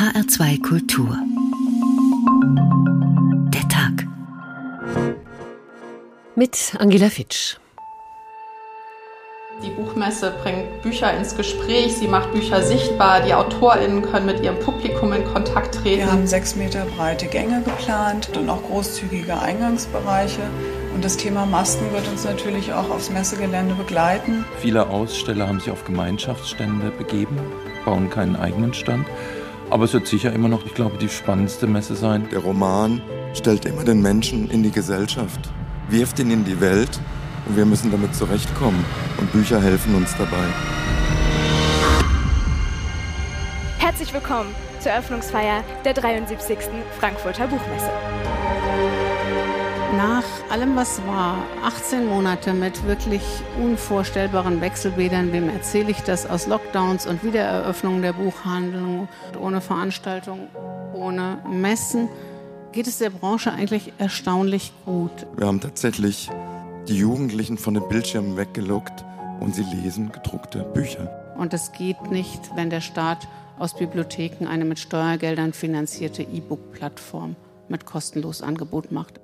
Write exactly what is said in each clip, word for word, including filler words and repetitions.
H R zwei Kultur. Der Tag. Mit Angela Fitsch. Die Buchmesse bringt Bücher ins Gespräch, sie macht Bücher sichtbar, die AutorInnen können mit ihrem Publikum in Kontakt treten. Wir haben sechs Meter breite Gänge geplant und auch großzügige Eingangsbereiche. Und das Thema Masken wird uns natürlich auch aufs Messegelände begleiten. Viele Aussteller haben sich auf Gemeinschaftsstände begeben, bauen keinen eigenen Stand. Aber es wird sicher immer noch, ich glaube, die spannendste Messe sein. Der Roman stellt immer den Menschen in die Gesellschaft, wirft ihn in die Welt und wir müssen damit zurechtkommen. Und Bücher helfen uns dabei. Herzlich willkommen zur Eröffnungsfeier der dreiundsiebzigsten Frankfurter Buchmesse. Nach allem, was war, achtzehn Monate mit wirklich unvorstellbaren Wechselbädern, wem erzähle ich das, aus Lockdowns und Wiedereröffnung der Buchhandlung, ohne Veranstaltung, ohne Messen, geht es der Branche eigentlich erstaunlich gut. Wir haben tatsächlich die Jugendlichen von den Bildschirmen weggelockt und sie lesen gedruckte Bücher. Und es geht nicht, wenn der Staat aus Bibliotheken eine mit Steuergeldern finanzierte E-Book-Plattform mit kostenlos Angebot macht.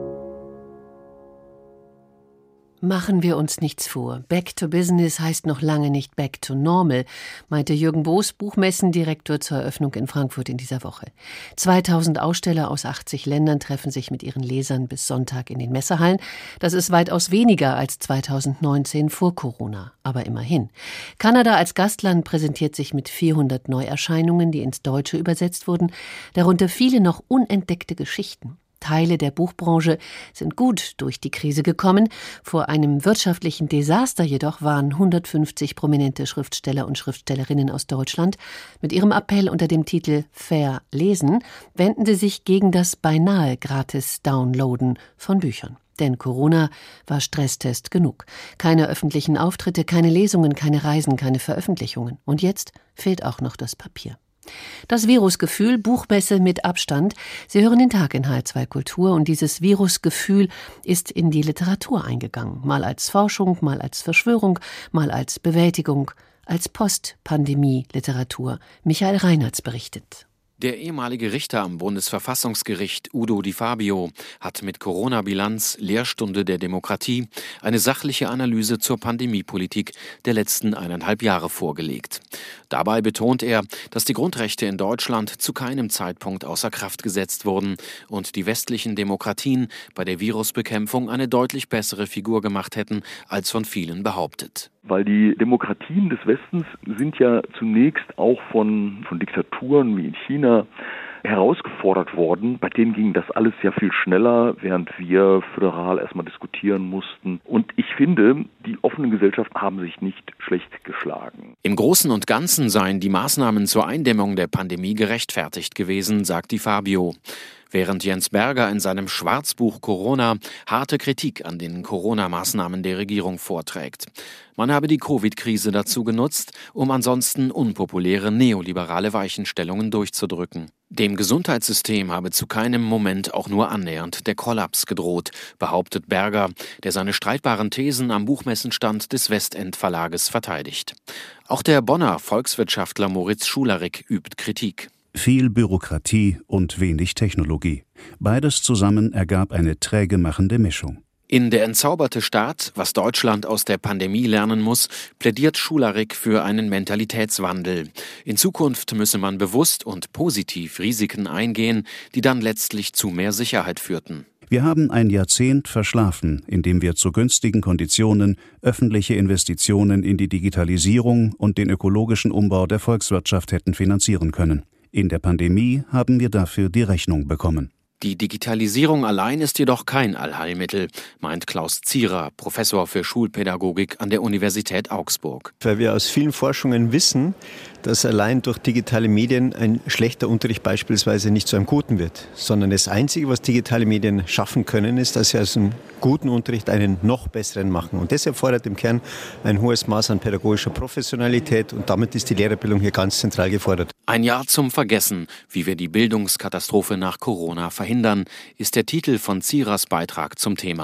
Machen wir uns nichts vor. Back to Business heißt noch lange nicht Back to Normal, meinte Jürgen Boos, Buchmessendirektor zur Eröffnung in Frankfurt in dieser Woche. zweitausend Aussteller aus achtzig Ländern treffen sich mit ihren Lesern bis Sonntag in den Messehallen. Das ist weitaus weniger als zweitausendneunzehn vor Corona, aber immerhin. Kanada als Gastland präsentiert sich mit vierhundert Neuerscheinungen, die ins Deutsche übersetzt wurden, darunter viele noch unentdeckte Geschichten. Teile der Buchbranche sind gut durch die Krise gekommen. Vor einem wirtschaftlichen Desaster jedoch waren hundertfünfzig prominente Schriftsteller und Schriftstellerinnen aus Deutschland. Mit ihrem Appell unter dem Titel Fair lesen wenden sie sich gegen das beinahe gratis Downloaden von Büchern. Denn Corona war Stresstest genug. Keine öffentlichen Auftritte, keine Lesungen, keine Reisen, keine Veröffentlichungen. Und jetzt fehlt auch noch das Papier. Das Virusgefühl, Buchmesse mit Abstand. Sie hören den Tag in H R zwei Kultur und dieses Virusgefühl ist in die Literatur eingegangen. Mal als Forschung, mal als Verschwörung, mal als Bewältigung, als Post-Pandemie-Literatur. Michael Reinertz berichtet. Der ehemalige Richter am Bundesverfassungsgericht Udo Di Fabio hat mit Corona-Bilanz Lehrstunde der Demokratie eine sachliche Analyse zur Pandemiepolitik der letzten eineinhalb Jahre vorgelegt. Dabei betont er, dass die Grundrechte in Deutschland zu keinem Zeitpunkt außer Kraft gesetzt wurden und die westlichen Demokratien bei der Virusbekämpfung eine deutlich bessere Figur gemacht hätten, als von vielen behauptet. Weil die Demokratien des Westens sind ja zunächst auch von, von Diktaturen wie in China herausgefordert worden. Bei denen ging das alles sehr viel schneller, während wir föderal erstmal diskutieren mussten. Und ich finde, die offenen Gesellschaften haben sich nicht schlecht geschlagen. Im Großen und Ganzen seien die Maßnahmen zur Eindämmung der Pandemie gerechtfertigt gewesen, sagt Di Fabio. Während Jens Berger in seinem Schwarzbuch Corona harte Kritik an den Corona-Maßnahmen der Regierung vorträgt. Man habe die Covid-Krise dazu genutzt, um ansonsten unpopuläre neoliberale Weichenstellungen durchzudrücken. Dem Gesundheitssystem habe zu keinem Moment auch nur annähernd der Kollaps gedroht, behauptet Berger, der seine streitbaren Thesen am Buchmessenstand des Westend-Verlages verteidigt. Auch der Bonner Volkswirtschaftler Moritz Schularik übt Kritik. Viel Bürokratie und wenig Technologie. Beides zusammen ergab eine träge machende Mischung. In Der entzauberte Staat, was Deutschland aus der Pandemie lernen muss, plädiert Schularik für einen Mentalitätswandel. In Zukunft müsse man bewusst und positiv Risiken eingehen, die dann letztlich zu mehr Sicherheit führten. Wir haben ein Jahrzehnt verschlafen, in dem wir zu günstigen Konditionen öffentliche Investitionen in die Digitalisierung und den ökologischen Umbau der Volkswirtschaft hätten finanzieren können. In der Pandemie haben wir dafür die Rechnung bekommen. Die Digitalisierung allein ist jedoch kein Allheilmittel, meint Klaus Zierer, Professor für Schulpädagogik an der Universität Augsburg. Weil wir aus vielen Forschungen wissen, dass allein durch digitale Medien ein schlechter Unterricht beispielsweise nicht zu einem guten wird, sondern das Einzige, was digitale Medien schaffen können, ist, dass sie aus einem guten Unterricht einen noch besseren machen. Und das erfordert im Kern ein hohes Maß an pädagogischer Professionalität und damit ist die Lehrerbildung hier ganz zentral gefordert. Ein Jahr zum Vergessen, wie wir die Bildungskatastrophe nach Corona verhindern, ist der Titel von Zierers Beitrag zum Thema.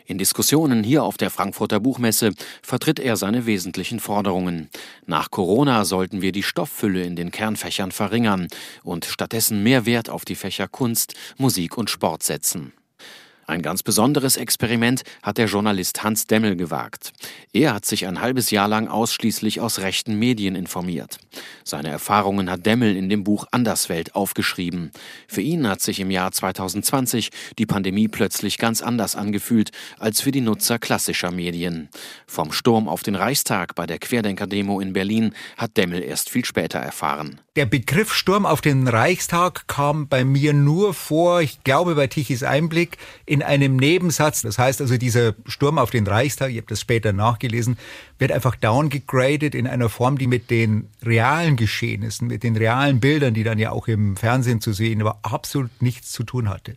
In Diskussionen hier auf der Frankfurter Buchmesse vertritt er seine wesentlichen Forderungen. Nach Corona sollten wir die Stofffülle in den Kernfächern verringern und stattdessen mehr Wert auf die Fächer Kunst, Musik und Sport setzen. Ein ganz besonderes Experiment hat der Journalist Hans Demmel gewagt. Er hat sich ein halbes Jahr lang ausschließlich aus rechten Medien informiert. Seine Erfahrungen hat Demmel in dem Buch Anderswelt aufgeschrieben. Für ihn hat sich im Jahr zwanzig zwanzig die Pandemie plötzlich ganz anders angefühlt als für die Nutzer klassischer Medien. Vom Sturm auf den Reichstag bei der Querdenker-Demo in Berlin hat Demmel erst viel später erfahren. Der Begriff Sturm auf den Reichstag kam bei mir nur vor, ich glaube bei Tichys Einblick, in einem Nebensatz. Das heißt also, dieser Sturm auf den Reichstag, ich habe das später nachgelesen, wird einfach downgegradet in einer Form, die mit den realen Geschehnissen, mit den realen Bildern, die dann ja auch im Fernsehen zu sehen war, absolut nichts zu tun hatte.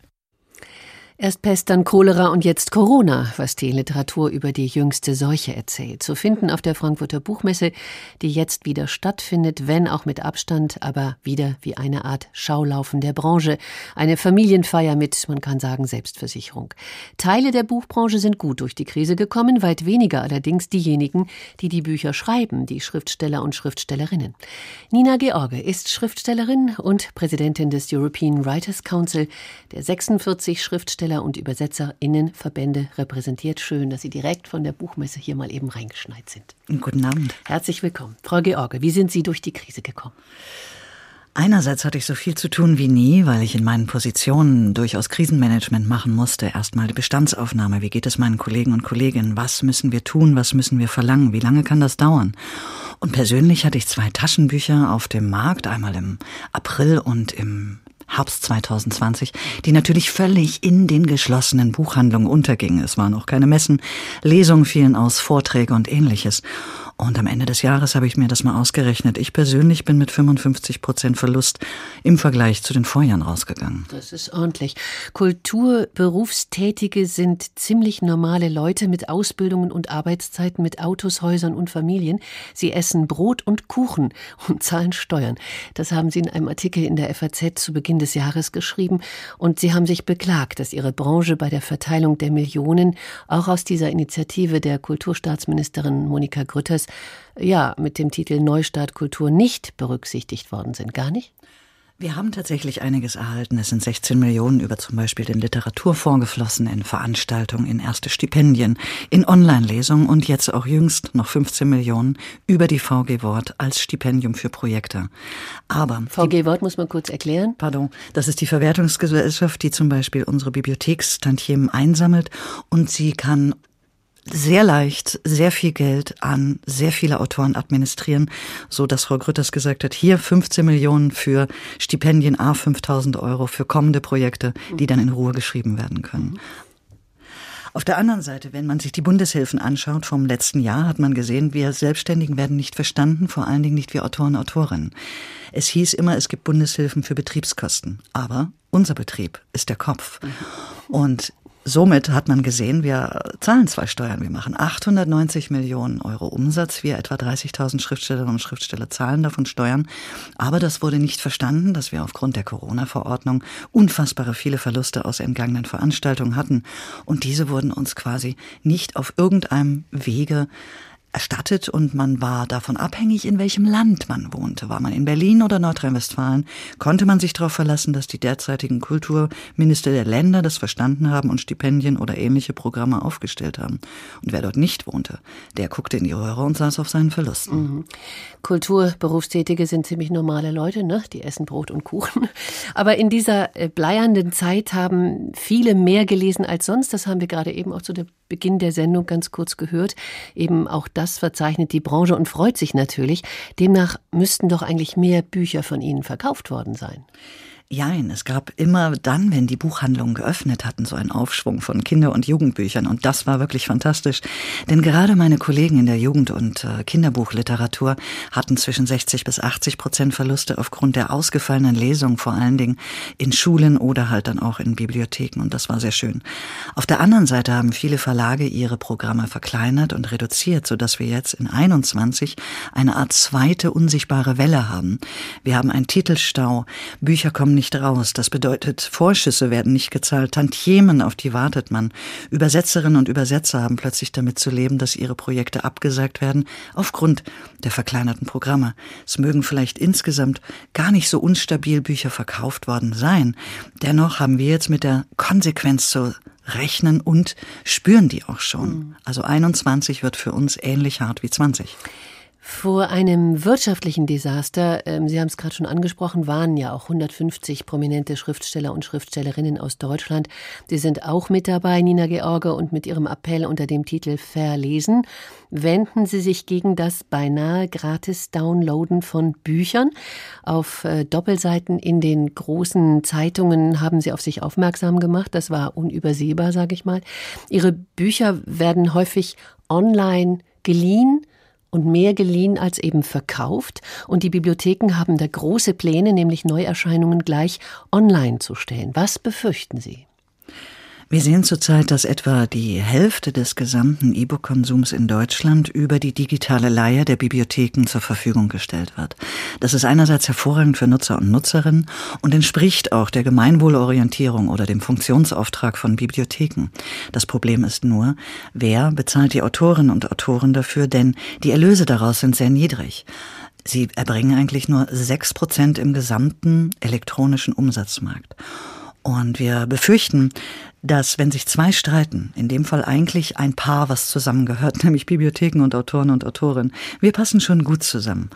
Erst Pest, dann Cholera und jetzt Corona, was die Literatur über die jüngste Seuche erzählt. Zu finden auf der Frankfurter Buchmesse, die jetzt wieder stattfindet, wenn auch mit Abstand, aber wieder wie eine Art Schaulaufen der Branche. Eine Familienfeier mit, man kann sagen, Selbstversicherung. Teile der Buchbranche sind gut durch die Krise gekommen, weit weniger allerdings diejenigen, die die Bücher schreiben, die Schriftsteller und Schriftstellerinnen. Nina George ist Schriftstellerin und Präsidentin des European Writers Council, der sechsundvierzig Schriftsteller und ÜbersetzerInnenverbände repräsentiert. Schön, dass Sie direkt von der Buchmesse hier mal eben reingeschneit sind. Guten Abend. Herzlich willkommen. Frau George, wie sind Sie durch die Krise gekommen? Einerseits hatte ich so viel zu tun wie nie, weil ich in meinen Positionen durchaus Krisenmanagement machen musste. Erstmal die Bestandsaufnahme. Wie geht es meinen Kollegen und Kolleginnen? Was müssen wir tun? Was müssen wir verlangen? Wie lange kann das dauern? Und persönlich hatte ich zwei Taschenbücher auf dem Markt, einmal im April und im Herbst zwanzig zwanzig, die natürlich völlig in den geschlossenen Buchhandlungen untergingen. Es waren auch keine Messen, Lesungen fielen aus, Vorträge und Ähnliches. Und am Ende des Jahres habe ich mir das mal ausgerechnet. Ich persönlich bin mit fünfundfünfzig Prozent Verlust im Vergleich zu den Vorjahren rausgegangen. Das ist ordentlich. Kulturberufstätige sind ziemlich normale Leute mit Ausbildungen und Arbeitszeiten, mit Autos, Häusern und Familien. Sie essen Brot und Kuchen und zahlen Steuern. Das haben Sie in einem Artikel in der F A Z zu Beginn des Jahres geschrieben. Und Sie haben sich beklagt, dass Ihre Branche bei der Verteilung der Millionen auch aus dieser Initiative der Kulturstaatsministerin Monika Grütters ja, mit dem Titel Neustart Kultur nicht berücksichtigt worden sind. Gar nicht? Wir haben tatsächlich einiges erhalten. Es sind sechzehn Millionen über zum Beispiel den Literaturfonds geflossen, in Veranstaltungen, in erste Stipendien, in Online-Lesungen und jetzt auch jüngst noch fünfzehn Millionen über die V G Wort als Stipendium für Projekte. Aber V G Wort muss man kurz erklären. Pardon, das ist die Verwertungsgesellschaft, die zum Beispiel unsere Bibliothekstantiemen einsammelt und sie kann sehr leicht sehr viel Geld an sehr viele Autoren administrieren, so dass Frau Grütters gesagt hat, hier fünfzehn Millionen für Stipendien, a fünftausend Euro für kommende Projekte, die dann in Ruhe geschrieben werden können. Auf der anderen Seite, wenn man sich die Bundeshilfen anschaut vom letzten Jahr, hat man gesehen, wir Selbstständigen werden nicht verstanden, vor allen Dingen nicht wir Autoren und Autorinnen. Es hieß immer, es gibt Bundeshilfen für Betriebskosten, aber unser Betrieb ist der Kopf. Und somit hat man gesehen, wir zahlen zwar Steuern, wir machen achthundertneunzig Millionen Euro Umsatz, wir etwa dreißigtausend Schriftstellerinnen und Schriftsteller zahlen davon Steuern, aber das wurde nicht verstanden, dass wir aufgrund der Corona-Verordnung unfassbare viele Verluste aus entgangenen Veranstaltungen hatten und diese wurden uns quasi nicht auf irgendeinem Wege erstattet und man war davon abhängig, in welchem Land man wohnte. War man in Berlin oder Nordrhein-Westfalen, konnte man sich darauf verlassen, dass die derzeitigen Kulturminister der Länder das verstanden haben und Stipendien oder ähnliche Programme aufgestellt haben. Und wer dort nicht wohnte, der guckte in die Röhre und saß auf seinen Verlusten. Mhm. Kulturberufstätige sind ziemlich normale Leute, ne? Die essen Brot und Kuchen. Aber in dieser bleiernden Zeit haben viele mehr gelesen als sonst. Das haben wir gerade eben auch zu der Beginn der Sendung ganz kurz gehört. Eben auch das verzeichnet die Branche und freut sich natürlich. Demnach müssten doch eigentlich mehr Bücher von Ihnen verkauft worden sein. Jein, es gab immer dann, wenn die Buchhandlungen geöffnet hatten, so einen Aufschwung von Kinder- und Jugendbüchern. Und das war wirklich fantastisch. Denn gerade meine Kollegen in der Jugend- und äh, Kinderbuchliteratur hatten zwischen sechzig bis achtzig Prozent Verluste aufgrund der ausgefallenen Lesungen, vor allen Dingen in Schulen oder halt dann auch in Bibliotheken. Und das war sehr schön. Auf der anderen Seite haben viele Verlage ihre Programme verkleinert und reduziert, sodass wir jetzt in einundzwanzig eine Art zweite unsichtbare Welle haben. Wir haben einen Titelstau, Bücher kommen nicht raus. Das bedeutet, Vorschüsse werden nicht gezahlt, Tantiemen, auf die wartet man. Übersetzerinnen und Übersetzer haben plötzlich damit zu leben, dass ihre Projekte abgesagt werden, aufgrund der verkleinerten Programme. Es mögen vielleicht insgesamt gar nicht so unstabil Bücher verkauft worden sein. Dennoch haben wir jetzt mit der Konsequenz zu rechnen und spüren die auch schon. Also einundzwanzig wird für uns ähnlich hart wie zwanzig. Vor einem wirtschaftlichen Desaster, ähm, Sie haben es gerade schon angesprochen, waren ja auch hundertfünfzig prominente Schriftsteller und Schriftstellerinnen aus Deutschland. Die sind auch mit dabei, Nina George, und mit ihrem Appell unter dem Titel Verlesen wenden Sie sich gegen das beinahe gratis Downloaden von Büchern. Auf äh, Doppelseiten in den großen Zeitungen haben Sie auf sich aufmerksam gemacht. Das war unübersehbar, sage ich mal. Ihre Bücher werden häufig online geliehen und mehr geliehen als eben verkauft. Und die Bibliotheken haben da große Pläne, nämlich Neuerscheinungen gleich online zu stellen. Was befürchten Sie? Wir sehen zurzeit, dass etwa die Hälfte des gesamten E-Book-Konsums in Deutschland über die digitale Leihe der Bibliotheken zur Verfügung gestellt wird. Das ist einerseits hervorragend für Nutzer und Nutzerinnen und entspricht auch der Gemeinwohlorientierung oder dem Funktionsauftrag von Bibliotheken. Das Problem ist nur, wer bezahlt die Autorinnen und Autoren dafür, denn die Erlöse daraus sind sehr niedrig. Sie erbringen eigentlich nur sechs Prozent im gesamten elektronischen Umsatzmarkt. Und wir befürchten, dass, wenn sich zwei streiten, in dem Fall eigentlich ein Paar, was zusammengehört, nämlich Bibliotheken und Autoren und Autorinnen, wir passen schon gut zusammen.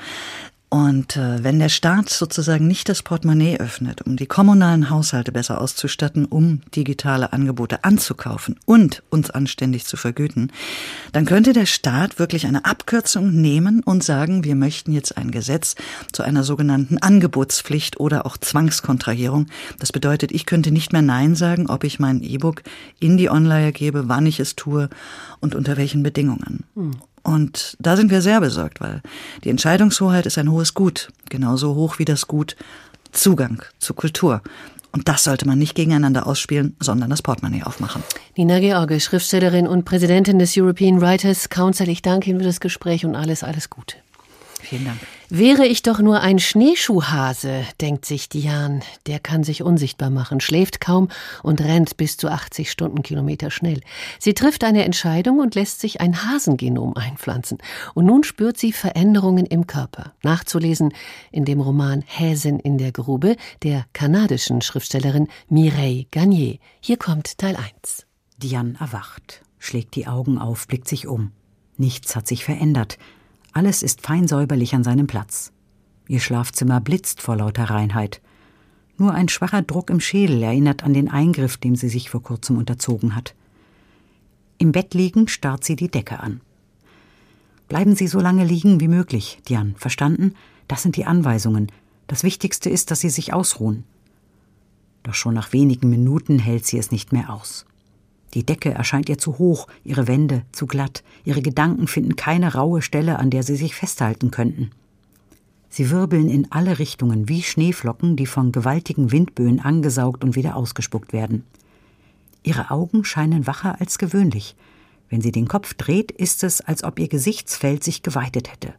Und äh, wenn der Staat sozusagen nicht das Portemonnaie öffnet, um die kommunalen Haushalte besser auszustatten, um digitale Angebote anzukaufen und uns anständig zu vergüten, dann könnte der Staat wirklich eine Abkürzung nehmen und sagen, wir möchten jetzt ein Gesetz zu einer sogenannten Angebotspflicht oder auch Zwangskontrahierung. Das bedeutet, ich könnte nicht mehr Nein sagen, ob ich mein E-Book in die Online gebe, wann ich es tue und unter welchen Bedingungen. Hm. Und da sind wir sehr besorgt, weil die Entscheidungshoheit ist ein hohes Gut, genauso hoch wie das Gut Zugang zu Kultur. Und das sollte man nicht gegeneinander ausspielen, sondern das Portemonnaie aufmachen. Nina George, Schriftstellerin und Präsidentin des European Writers Council. Ich danke Ihnen für das Gespräch und alles, alles Gute. Vielen Dank. Wäre ich doch nur ein Schneeschuhhase, denkt sich Diane. Der kann sich unsichtbar machen, schläft kaum und rennt bis zu achtzig Stundenkilometer schnell. Sie trifft eine Entscheidung und lässt sich ein Hasengenom einpflanzen. Und nun spürt sie Veränderungen im Körper. Nachzulesen in dem Roman Häsin in der Grube der kanadischen Schriftstellerin Mireille Gagné. Hier kommt Teil eins. Diane erwacht, schlägt die Augen auf, blickt sich um. Nichts hat sich verändert. Alles ist fein säuberlich an seinem Platz. Ihr Schlafzimmer blitzt vor lauter Reinheit. Nur ein schwacher Druck im Schädel erinnert an den Eingriff, dem sie sich vor kurzem unterzogen hat. Im Bett liegend starrt sie die Decke an. Bleiben Sie so lange liegen wie möglich, Diane. Verstanden? Das sind die Anweisungen. Das Wichtigste ist, dass Sie sich ausruhen. Doch schon nach wenigen Minuten hält sie es nicht mehr aus. Die Decke erscheint ihr zu hoch, ihre Wände zu glatt, ihre Gedanken finden keine raue Stelle, an der sie sich festhalten könnten. Sie wirbeln in alle Richtungen wie Schneeflocken, die von gewaltigen Windböen angesaugt und wieder ausgespuckt werden. Ihre Augen scheinen wacher als gewöhnlich. Wenn sie den Kopf dreht, ist es, als ob ihr Gesichtsfeld sich geweitet hätte.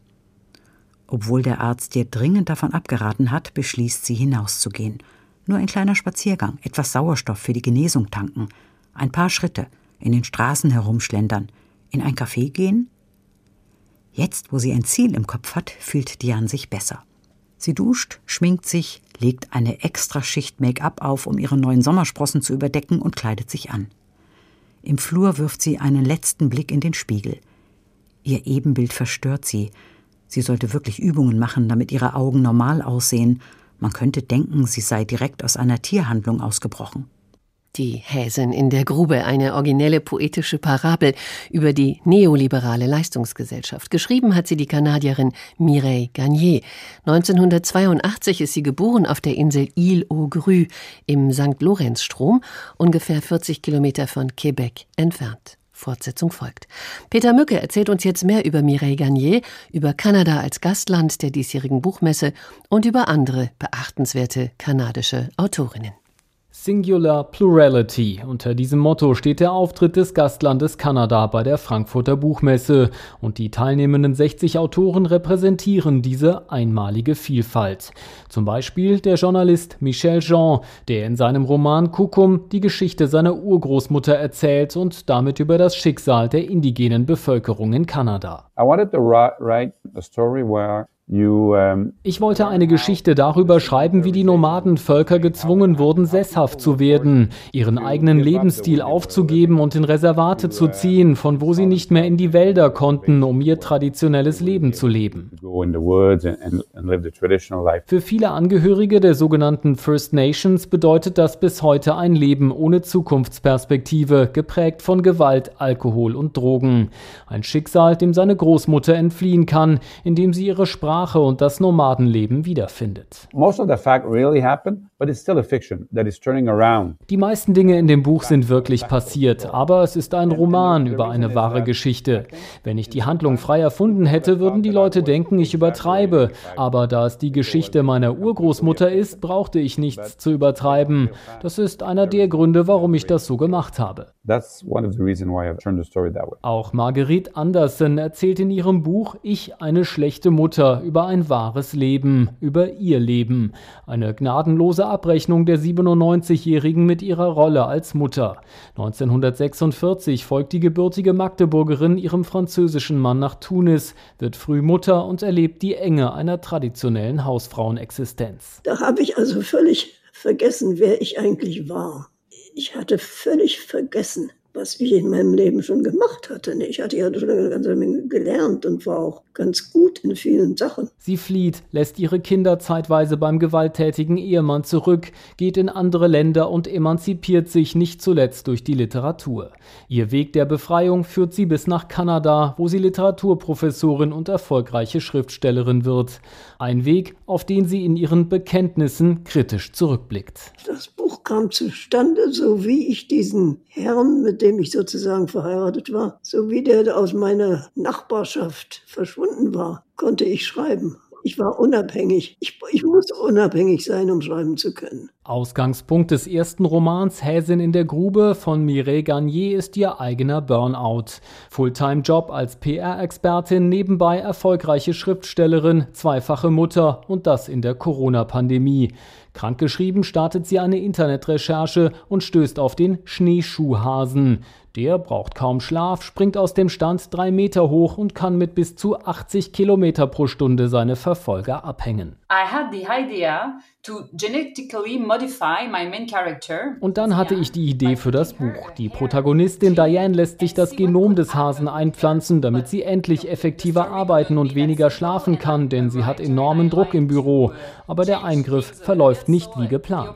Obwohl der Arzt ihr dringend davon abgeraten hat, beschließt sie, hinauszugehen. Nur ein kleiner Spaziergang, etwas Sauerstoff für die Genesung tanken. Ein paar Schritte, in den Straßen herumschlendern, in ein Café gehen? Jetzt, wo sie ein Ziel im Kopf hat, fühlt Diane sich besser. Sie duscht, schminkt sich, legt eine Extraschicht Make-up auf, um ihre neuen Sommersprossen zu überdecken und kleidet sich an. Im Flur wirft sie einen letzten Blick in den Spiegel. Ihr Ebenbild verstört sie. Sie sollte wirklich Übungen machen, damit ihre Augen normal aussehen. Man könnte denken, sie sei direkt aus einer Tierhandlung ausgebrochen. Die Häsin in der Grube, eine originelle poetische Parabel über die neoliberale Leistungsgesellschaft. Geschrieben hat sie die Kanadierin Mireille Gagné. neunzehnhundertzweiundachtzig ist sie geboren auf der Insel Île aux Grues im Sankt Lorenzstrom, ungefähr vierzig Kilometer von Quebec entfernt. Fortsetzung folgt. Peter Mücke erzählt uns jetzt mehr über Mireille Gagné, über Kanada als Gastland der diesjährigen Buchmesse und über andere beachtenswerte kanadische Autorinnen. Singular Plurality. Unter diesem Motto steht der Auftritt des Gastlandes Kanada bei der Frankfurter Buchmesse. Und die teilnehmenden sechzig Autoren repräsentieren diese einmalige Vielfalt. Zum Beispiel der Journalist Michel Jean, der in seinem Roman Kukum die Geschichte seiner Urgroßmutter erzählt und damit über das Schicksal der indigenen Bevölkerung in Kanada. I wanted to write a story where Ich wollte eine Geschichte darüber schreiben, wie die Nomadenvölker gezwungen wurden, sesshaft zu werden, ihren eigenen Lebensstil aufzugeben und in Reservate zu ziehen, von wo sie nicht mehr in die Wälder konnten, um ihr traditionelles Leben zu leben. Für viele Angehörige der sogenannten First Nations bedeutet das bis heute ein Leben ohne Zukunftsperspektive, geprägt von Gewalt, Alkohol und Drogen. Ein Schicksal, dem seine Großmutter entfliehen kann, indem sie ihre Sprache und das Nomadenleben wiederfindet. Die meisten Dinge in dem Buch sind wirklich passiert, aber es ist ein Roman über eine wahre Geschichte. Wenn ich die Handlung frei erfunden hätte, würden die Leute denken, ich übertreibe. Aber da es die Geschichte meiner Urgroßmutter ist, brauchte ich nichts zu übertreiben. Das ist einer der Gründe, warum ich das so gemacht habe. Auch Marguerite Anderson erzählt in ihrem Buch Ich, eine schlechte Mutter, über ein wahres Leben, über ihr Leben. Eine gnadenlose Abrechnung der siebenundneunzigjährigen mit ihrer Rolle als Mutter. neunzehnhundertsechsundvierzig folgt die gebürtige Magdeburgerin ihrem französischen Mann nach Tunis, wird früh Mutter und erlebt die Enge einer traditionellen Hausfrauenexistenz. Da habe ich also völlig vergessen, wer ich eigentlich war. Ich hatte völlig vergessen, was ich in meinem Leben schon gemacht hatte. Ich hatte ja schon eine ganze Menge gelernt und war auch ganz gut in vielen Sachen. Sie flieht, lässt ihre Kinder zeitweise beim gewalttätigen Ehemann zurück, geht in andere Länder und emanzipiert sich nicht zuletzt durch die Literatur. Ihr Weg der Befreiung führt sie bis nach Kanada, wo sie Literaturprofessorin und erfolgreiche Schriftstellerin wird. Ein Weg, auf den sie in ihren Bekenntnissen kritisch zurückblickt. Das Buch kam zustande, so wie ich diesen Herrn, mit dem ich sozusagen verheiratet war, so wie der aus meiner Nachbarschaft verschwunden war, konnte ich schreiben. Ich war unabhängig. Ich, ich muss unabhängig sein, um schreiben zu können. Ausgangspunkt des ersten Romans Häsin in der Grube von Mireille Garnier ist ihr eigener Burnout. Fulltime-Job als P R-Expertin, nebenbei erfolgreiche Schriftstellerin, zweifache Mutter und das in der Corona-Pandemie. Krankgeschrieben startet sie eine Internetrecherche und stößt auf den Schneeschuhhasen. Der braucht kaum Schlaf, springt aus dem Stand drei Meter hoch und kann mit bis zu achtzig Kilometer pro Stunde seine Verfolger abhängen. I had the idea to genetically modify my main character. Und dann hatte ich die Idee für das Buch. Die Protagonistin Diane lässt sich das Genom des Hasen einpflanzen, damit sie endlich effektiver arbeiten und weniger schlafen kann, denn sie hat enormen Druck im Büro. Aber der Eingriff verläuft nicht wie geplant.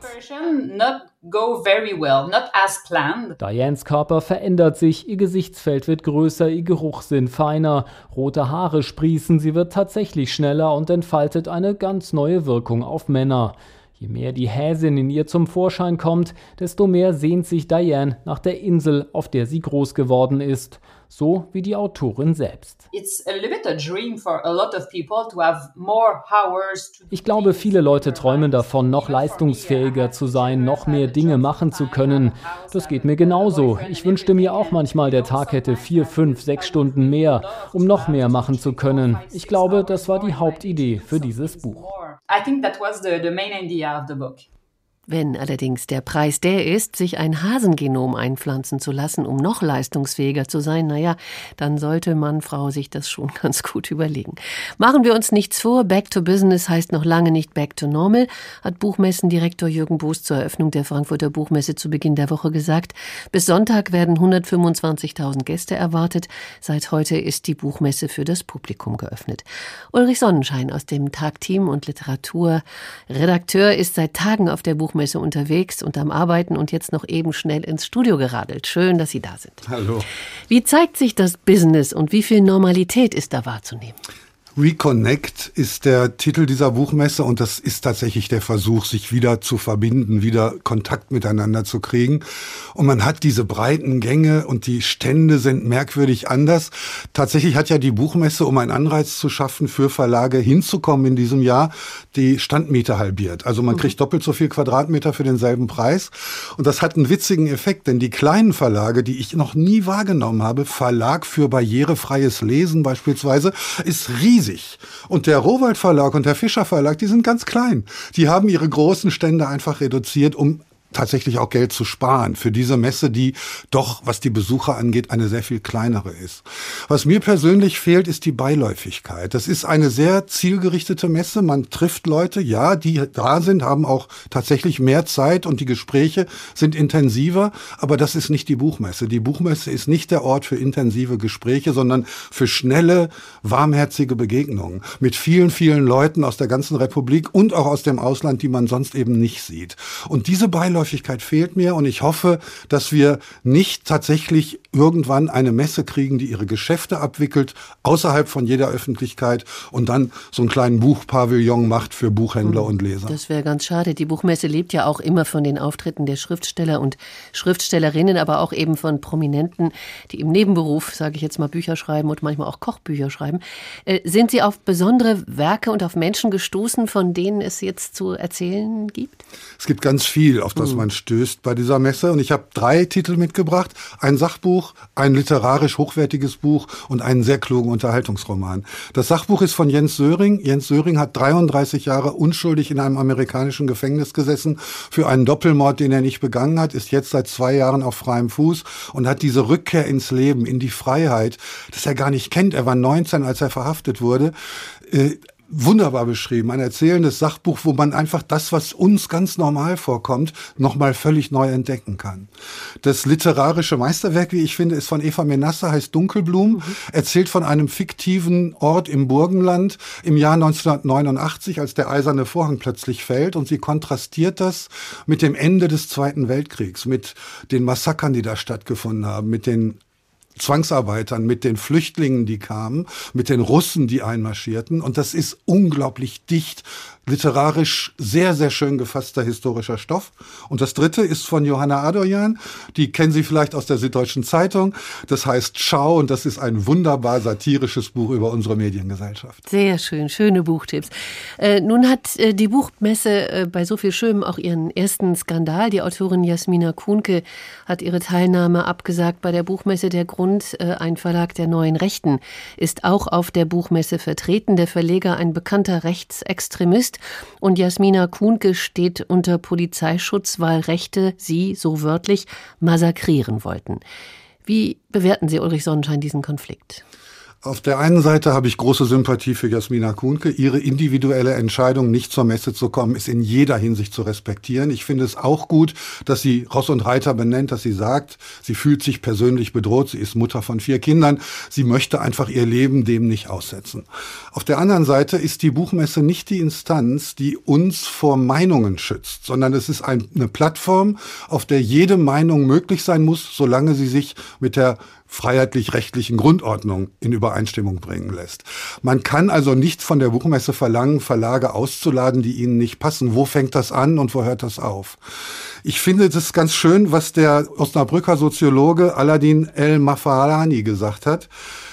Go very well, not as planned. Dianes Körper verändert sich, ihr Gesichtsfeld wird größer, ihr Geruchssinn feiner, rote Haare sprießen, sie wird tatsächlich schneller und entfaltet eine ganz neue Wirkung auf Männer. Je mehr die Häsin in ihr zum Vorschein kommt, desto mehr sehnt sich Diane nach der Insel, auf der sie groß geworden ist. So wie die Autorin selbst. Ich glaube, viele Leute träumen davon, noch leistungsfähiger zu sein, noch mehr Dinge machen zu können. Das geht mir genauso. Ich wünschte mir auch manchmal, der Tag hätte vier, fünf, sechs Stunden mehr, um noch mehr machen zu können. Ich glaube, das war die Hauptidee für dieses Buch. I think that was the, the main idea of the book. Wenn allerdings der Preis der ist, sich ein Hasengenom einpflanzen zu lassen, um noch leistungsfähiger zu sein, naja, dann sollte Mann, Frau sich das schon ganz gut überlegen. Machen wir uns nichts vor, Back to Business heißt noch lange nicht Back to Normal, hat Buchmessendirektor Jürgen Boos zur Eröffnung der Frankfurter Buchmesse zu Beginn der Woche gesagt. Bis Sonntag werden hundertfünfundzwanzigtausend Gäste erwartet. Seit heute ist die Buchmesse für das Publikum geöffnet. Ulrich Sonnenschein aus dem Tagteam und Literaturredakteur ist seit Tagen auf der Buchmesse Buchmesse unterwegs und am Arbeiten und jetzt noch eben schnell ins Studio geradelt. Schön, dass Sie da sind. Hallo. Wie zeigt sich das Business und wie viel Normalität ist da wahrzunehmen? Reconnect ist der Titel dieser Buchmesse und das ist tatsächlich der Versuch, sich wieder zu verbinden, wieder Kontakt miteinander zu kriegen. Und man hat diese breiten Gänge und die Stände sind merkwürdig anders. Tatsächlich hat ja die Buchmesse, um einen Anreiz zu schaffen, für Verlage hinzukommen in diesem Jahr, die Standmiete halbiert. Also man kriegt doppelt so viel Quadratmeter für denselben Preis. Und das hat einen witzigen Effekt, denn die kleinen Verlage, die ich noch nie wahrgenommen habe, Verlag für barrierefreies Lesen beispielsweise, ist riesig. Und der Rowohlt Verlag und der Fischer Verlag, die sind ganz klein. Die haben ihre großen Stände einfach reduziert, um tatsächlich auch Geld zu sparen für diese Messe, die doch, was die Besucher angeht, eine sehr viel kleinere ist. Was mir persönlich fehlt, ist die Beiläufigkeit. Das ist eine sehr zielgerichtete Messe. Man trifft Leute, ja, die da sind, haben auch tatsächlich mehr Zeit und die Gespräche sind intensiver, aber das ist nicht die Buchmesse. Die Buchmesse ist nicht der Ort für intensive Gespräche, sondern für schnelle, warmherzige Begegnungen mit vielen, vielen Leuten aus der ganzen Republik und auch aus dem Ausland, die man sonst eben nicht sieht. Und diese Beiläufigkeit fehlt mir und ich hoffe, dass wir nicht tatsächlich irgendwann eine Messe kriegen, die ihre Geschäfte abwickelt, außerhalb von jeder Öffentlichkeit und dann so einen kleinen Buchpavillon macht für Buchhändler und Leser. Das wäre ganz schade. Die Buchmesse lebt ja auch immer von den Auftritten der Schriftsteller und Schriftstellerinnen, aber auch eben von Prominenten, die im Nebenberuf, sage ich jetzt mal, Bücher schreiben und manchmal auch Kochbücher schreiben. Äh, sind Sie auf besondere Werke und auf Menschen gestoßen, von denen es jetzt zu erzählen gibt? Es gibt ganz viel, auf das man stößt bei dieser Messe. Und ich habe drei Titel mitgebracht. Ein Sachbuch, ein literarisch hochwertiges Buch und einen sehr klugen Unterhaltungsroman. Das Sachbuch ist von Jens Söring. Jens Söring hat dreiunddreißig Jahre unschuldig in einem amerikanischen Gefängnis gesessen für einen Doppelmord, den er nicht begangen hat, ist jetzt seit zwei Jahren auf freiem Fuß und hat diese Rückkehr ins Leben, in die Freiheit, das er gar nicht kennt. Er war neunzehn, als er verhaftet wurde. Äh, Wunderbar beschrieben, ein erzählendes Sachbuch, wo man einfach das, was uns ganz normal vorkommt, nochmal völlig neu entdecken kann. Das literarische Meisterwerk, wie ich finde, ist von Eva Menasse, heißt Dunkelblumen, erzählt von einem fiktiven Ort im Burgenland im Jahr neunzehnhundertneunundachtzig, als der eiserne Vorhang plötzlich fällt, und sie kontrastiert das mit dem Ende des Zweiten Weltkriegs, mit den Massakern, die da stattgefunden haben, mit den Zwangsarbeitern, mit den Flüchtlingen, die kamen, mit den Russen, die einmarschierten. Und das ist unglaublich dicht, literarisch sehr, sehr schön gefasster historischer Stoff. Und das dritte ist von Johanna Adoyan. Die kennen Sie vielleicht aus der Süddeutschen Zeitung. Das heißt Schau und das ist ein wunderbar satirisches Buch über unsere Mediengesellschaft. Sehr schön, schöne Buchtipps. Äh, nun hat äh, die Buchmesse äh, bei so viel Schönem auch ihren ersten Skandal. Die Autorin Jasmina Kuhnke hat ihre Teilnahme abgesagt bei der Buchmesse. Der Grund, äh, ein Verlag der Neuen Rechten ist auch auf der Buchmesse vertreten. Der Verleger, ein bekannter Rechtsextremist. Und Jasmina Kuhnke steht unter Polizeischutz, weil Rechte sie, so wörtlich, massakrieren wollten. Wie bewerten Sie, Ulrich Sonnenschein, diesen Konflikt? Auf der einen Seite habe ich große Sympathie für Jasmina Kuhnke. Ihre individuelle Entscheidung, nicht zur Messe zu kommen, ist in jeder Hinsicht zu respektieren. Ich finde es auch gut, dass sie Ross und Reiter benennt, dass sie sagt, sie fühlt sich persönlich bedroht. Sie ist Mutter von vier Kindern. Sie möchte einfach ihr Leben dem nicht aussetzen. Auf der anderen Seite ist die Buchmesse nicht die Instanz, die uns vor Meinungen schützt, sondern es ist eine Plattform, auf der jede Meinung möglich sein muss, solange sie sich mit der freiheitlich-rechtlichen Grundordnung in Übereinstimmung bringen lässt. Man kann also nicht von der Buchmesse verlangen, Verlage auszuladen, die ihnen nicht passen. Wo fängt das an und wo hört das auf? Ich finde das ganz schön, was der Osnabrücker Soziologe Aladin El-Mafarani gesagt hat.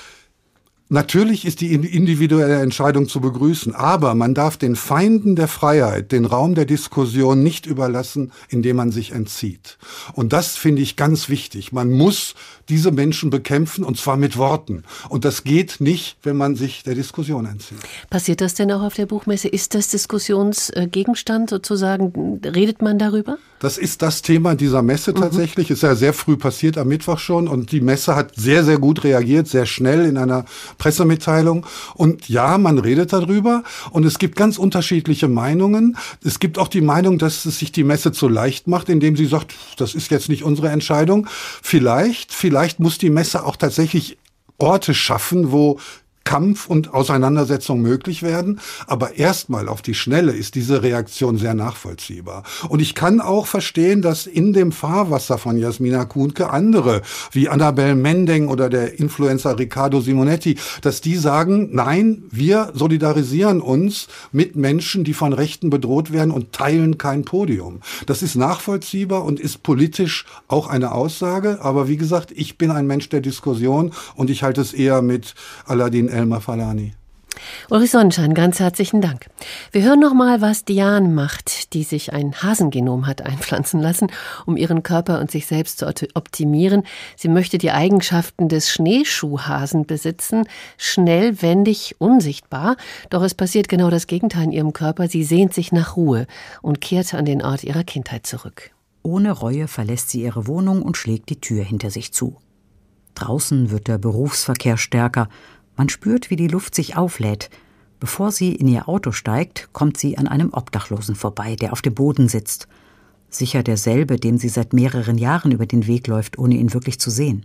Natürlich ist die individuelle Entscheidung zu begrüßen, aber man darf den Feinden der Freiheit den Raum der Diskussion nicht überlassen, indem man sich entzieht. Und das finde ich ganz wichtig. Man muss diese Menschen bekämpfen, und zwar mit Worten. Und das geht nicht, wenn man sich der Diskussion entzieht. Passiert das denn auch auf der Buchmesse? Ist das Diskussionsgegenstand sozusagen? Redet man darüber? Das ist das Thema dieser Messe tatsächlich. Mhm. Ist ja sehr früh passiert, am Mittwoch schon. Und die Messe hat sehr, sehr gut reagiert, sehr schnell in einer Pressemitteilung. Und ja, man redet darüber. Und es gibt ganz unterschiedliche Meinungen. Es gibt auch die Meinung, dass es sich die Messe zu leicht macht, indem sie sagt, das ist jetzt nicht unsere Entscheidung. Vielleicht, vielleicht muss die Messe auch tatsächlich Orte schaffen, wo Kampf und Auseinandersetzung möglich werden. Aber erstmal auf die Schnelle ist diese Reaktion sehr nachvollziehbar. Und ich kann auch verstehen, dass in dem Fahrwasser von Jasmina Kuhnke andere, wie Annabelle Mendeng oder der Influencer Riccardo Simonetti, dass die sagen, nein, wir solidarisieren uns mit Menschen, die von Rechten bedroht werden und teilen kein Podium. Das ist nachvollziehbar und ist politisch auch eine Aussage. Aber wie gesagt, ich bin ein Mensch der Diskussion und ich halte es eher mit Aladin Elmar Falani. Ulrich Sonnenschein, ganz herzlichen Dank. Wir hören noch mal, was Diane macht, die sich ein Hasengenom hat einpflanzen lassen, um ihren Körper und sich selbst zu optimieren. Sie möchte die Eigenschaften des Schneeschuhhasen besitzen, schnell, wendig, unsichtbar. Doch es passiert genau das Gegenteil in ihrem Körper. Sie sehnt sich nach Ruhe und kehrt an den Ort ihrer Kindheit zurück. Ohne Reue verlässt sie ihre Wohnung und schlägt die Tür hinter sich zu. Draußen wird der Berufsverkehr stärker. Man spürt, wie die Luft sich auflädt. Bevor sie in ihr Auto steigt, kommt sie an einem Obdachlosen vorbei, der auf dem Boden sitzt. Sicher derselbe, dem sie seit mehreren Jahren über den Weg läuft, ohne ihn wirklich zu sehen.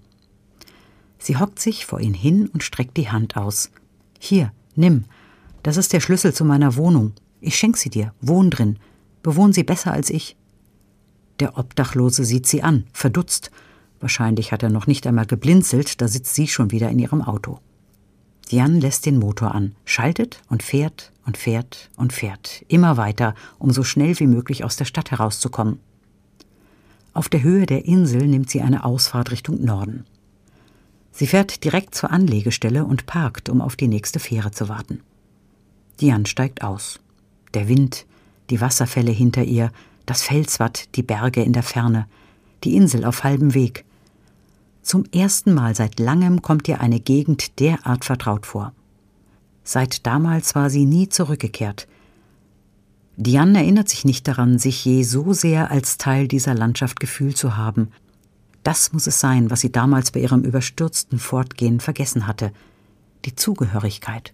Sie hockt sich vor ihn hin und streckt die Hand aus. »Hier, nimm. Das ist der Schlüssel zu meiner Wohnung. Ich schenk sie dir. Wohn drin. Bewohn sie besser als ich.« Der Obdachlose sieht sie an, verdutzt. Wahrscheinlich hat er noch nicht einmal geblinzelt, da sitzt sie schon wieder in ihrem Auto. Diane lässt den Motor an, schaltet und fährt und fährt und fährt, immer weiter, um so schnell wie möglich aus der Stadt herauszukommen. Auf der Höhe der Insel nimmt sie eine Ausfahrt Richtung Norden. Sie fährt direkt zur Anlegestelle und parkt, um auf die nächste Fähre zu warten. Diane steigt aus. Der Wind, die Wasserfälle hinter ihr, das Felswatt, die Berge in der Ferne, die Insel auf halbem Weg. Zum ersten Mal seit langem kommt ihr eine Gegend derart vertraut vor. Seit damals war sie nie zurückgekehrt. Diane erinnert sich nicht daran, sich je so sehr als Teil dieser Landschaft gefühlt zu haben. Das muss es sein, was sie damals bei ihrem überstürzten Fortgehen vergessen hatte: die Zugehörigkeit.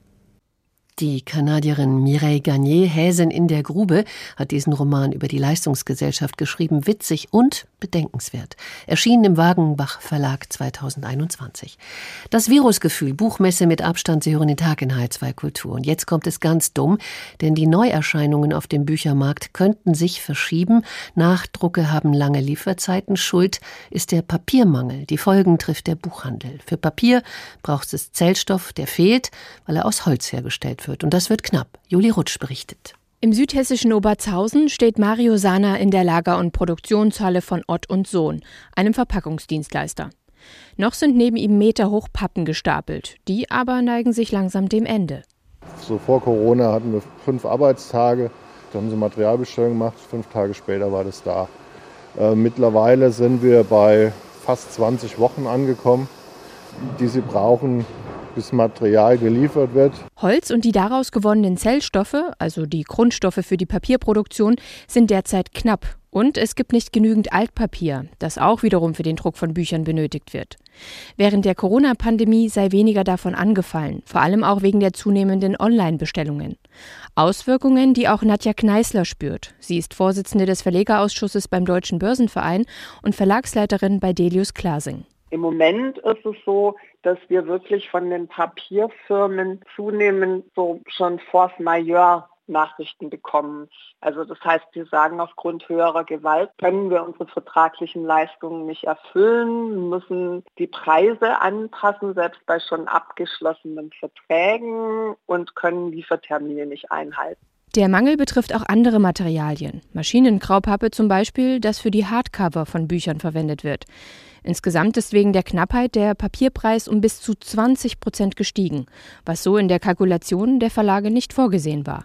Die Kanadierin Mireille Gagné, Häsin in der Grube, hat diesen Roman über die Leistungsgesellschaft geschrieben, witzig und bedenkenswert. Erschienen im Wagenbach Verlag zweitausendeinundzwanzig. Das Virusgefühl, Buchmesse mit Abstand, Sie hören den Tag in H zwei Kultur. Und jetzt kommt es ganz dumm, denn die Neuerscheinungen auf dem Büchermarkt könnten sich verschieben. Nachdrucke haben lange Lieferzeiten. Schuld ist der Papiermangel. Die Folgen trifft der Buchhandel. Für Papier braucht es Zellstoff, der fehlt, weil er aus Holz hergestellt wird. Und das wird knapp. Juli Rutsch berichtet. Im südhessischen Obertshausen steht Mario Sahner in der Lager- und Produktionshalle von Ott und Sohn, einem Verpackungsdienstleister. Noch sind neben ihm meterhoch Pappen gestapelt. Die aber neigen sich langsam dem Ende. So vor Corona hatten wir fünf Arbeitstage. Da haben sie Materialbestellung gemacht. Fünf Tage später war das da. Äh, mittlerweile sind wir bei fast zwanzig Wochen angekommen, die sie brauchen, bis Material geliefert wird. Holz und die daraus gewonnenen Zellstoffe, also die Grundstoffe für die Papierproduktion, sind derzeit knapp. Und es gibt nicht genügend Altpapier, das auch wiederum für den Druck von Büchern benötigt wird. Während der Corona-Pandemie sei weniger davon angefallen, vor allem auch wegen der zunehmenden Online-Bestellungen. Auswirkungen, die auch Nadja Kneißler spürt. Sie ist Vorsitzende des Verlegerausschusses beim Deutschen Börsenverein und Verlagsleiterin bei Delius Klasing. Im Moment ist es so, dass wir wirklich von den Papierfirmen zunehmend so schon Force Majeure Nachrichten bekommen. Also das heißt, wir sagen, aufgrund höherer Gewalt können wir unsere vertraglichen Leistungen nicht erfüllen, müssen die Preise anpassen, selbst bei schon abgeschlossenen Verträgen, und können Liefertermine nicht einhalten. Der Mangel betrifft auch andere Materialien. Maschinengraupappe zum Beispiel, das für die Hardcover von Büchern verwendet wird. Insgesamt ist wegen der Knappheit der Papierpreis um bis zu zwanzig Prozent gestiegen, was so in der Kalkulation der Verlage nicht vorgesehen war.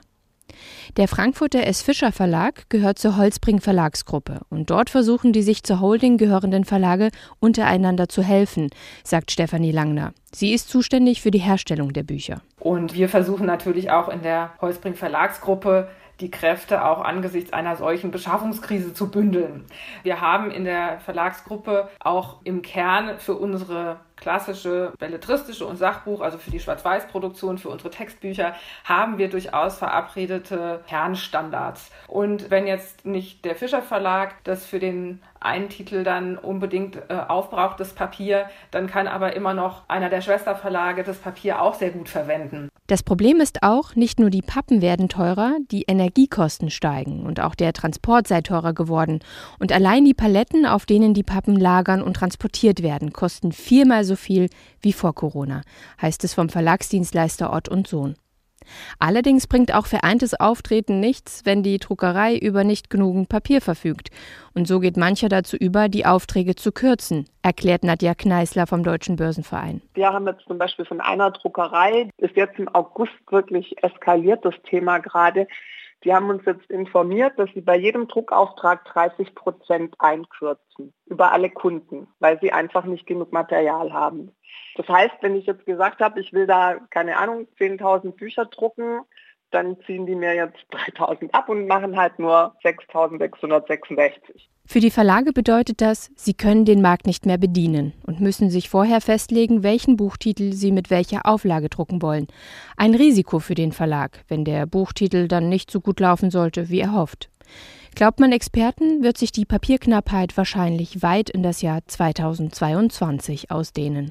Der Frankfurter S. Fischer Verlag gehört zur Holzbring Verlagsgruppe und dort versuchen die sich zur Holding gehörenden Verlage untereinander zu helfen, sagt Stefanie Langner. Sie ist zuständig für die Herstellung der Bücher. Und wir versuchen natürlich auch in der Holzbring Verlagsgruppe die Kräfte auch angesichts einer solchen Beschaffungskrise zu bündeln. Wir haben in der Verlagsgruppe auch im Kern für unsere klassische belletristische und Sachbuch, also für die Schwarz-Weiß-Produktion, für unsere Textbücher, haben wir durchaus verabredete Kernstandards. Und wenn jetzt nicht der Fischer Verlag das für den einen Titel dann unbedingt äh, aufbraucht, das Papier, dann kann aber immer noch einer der Schwesterverlage das Papier auch sehr gut verwenden. Das Problem ist auch, nicht nur die Pappen werden teurer, die Energiekosten steigen und auch der Transport sei teurer geworden. Und allein die Paletten, auf denen die Pappen lagern und transportiert werden, kosten viermal so viel wie vor Corona, heißt es vom Verlagsdienstleister Ott und Sohn. Allerdings bringt auch vereintes Auftreten nichts, wenn die Druckerei über nicht genügend Papier verfügt. Und so geht mancher dazu über, die Aufträge zu kürzen, erklärt Nadja Kneißler vom Deutschen Börsenverein. Wir haben jetzt zum Beispiel von einer Druckerei, ist jetzt im August wirklich eskaliert, das Thema gerade. Die haben uns jetzt informiert, dass sie bei jedem Druckauftrag dreißig Prozent einkürzen über alle Kunden, weil sie einfach nicht genug Material haben. Das heißt, wenn ich jetzt gesagt habe, ich will da, keine Ahnung, zehntausend Bücher drucken, dann ziehen die mir jetzt dreitausend ab und machen halt nur sechstausendsechshundertsechsundsechzig. Für die Verlage bedeutet das, sie können den Markt nicht mehr bedienen und müssen sich vorher festlegen, welchen Buchtitel sie mit welcher Auflage drucken wollen. Ein Risiko für den Verlag, wenn der Buchtitel dann nicht so gut laufen sollte, wie erhofft. Glaubt man Experten, wird sich die Papierknappheit wahrscheinlich weit in das Jahr zweitausendzweiundzwanzig ausdehnen.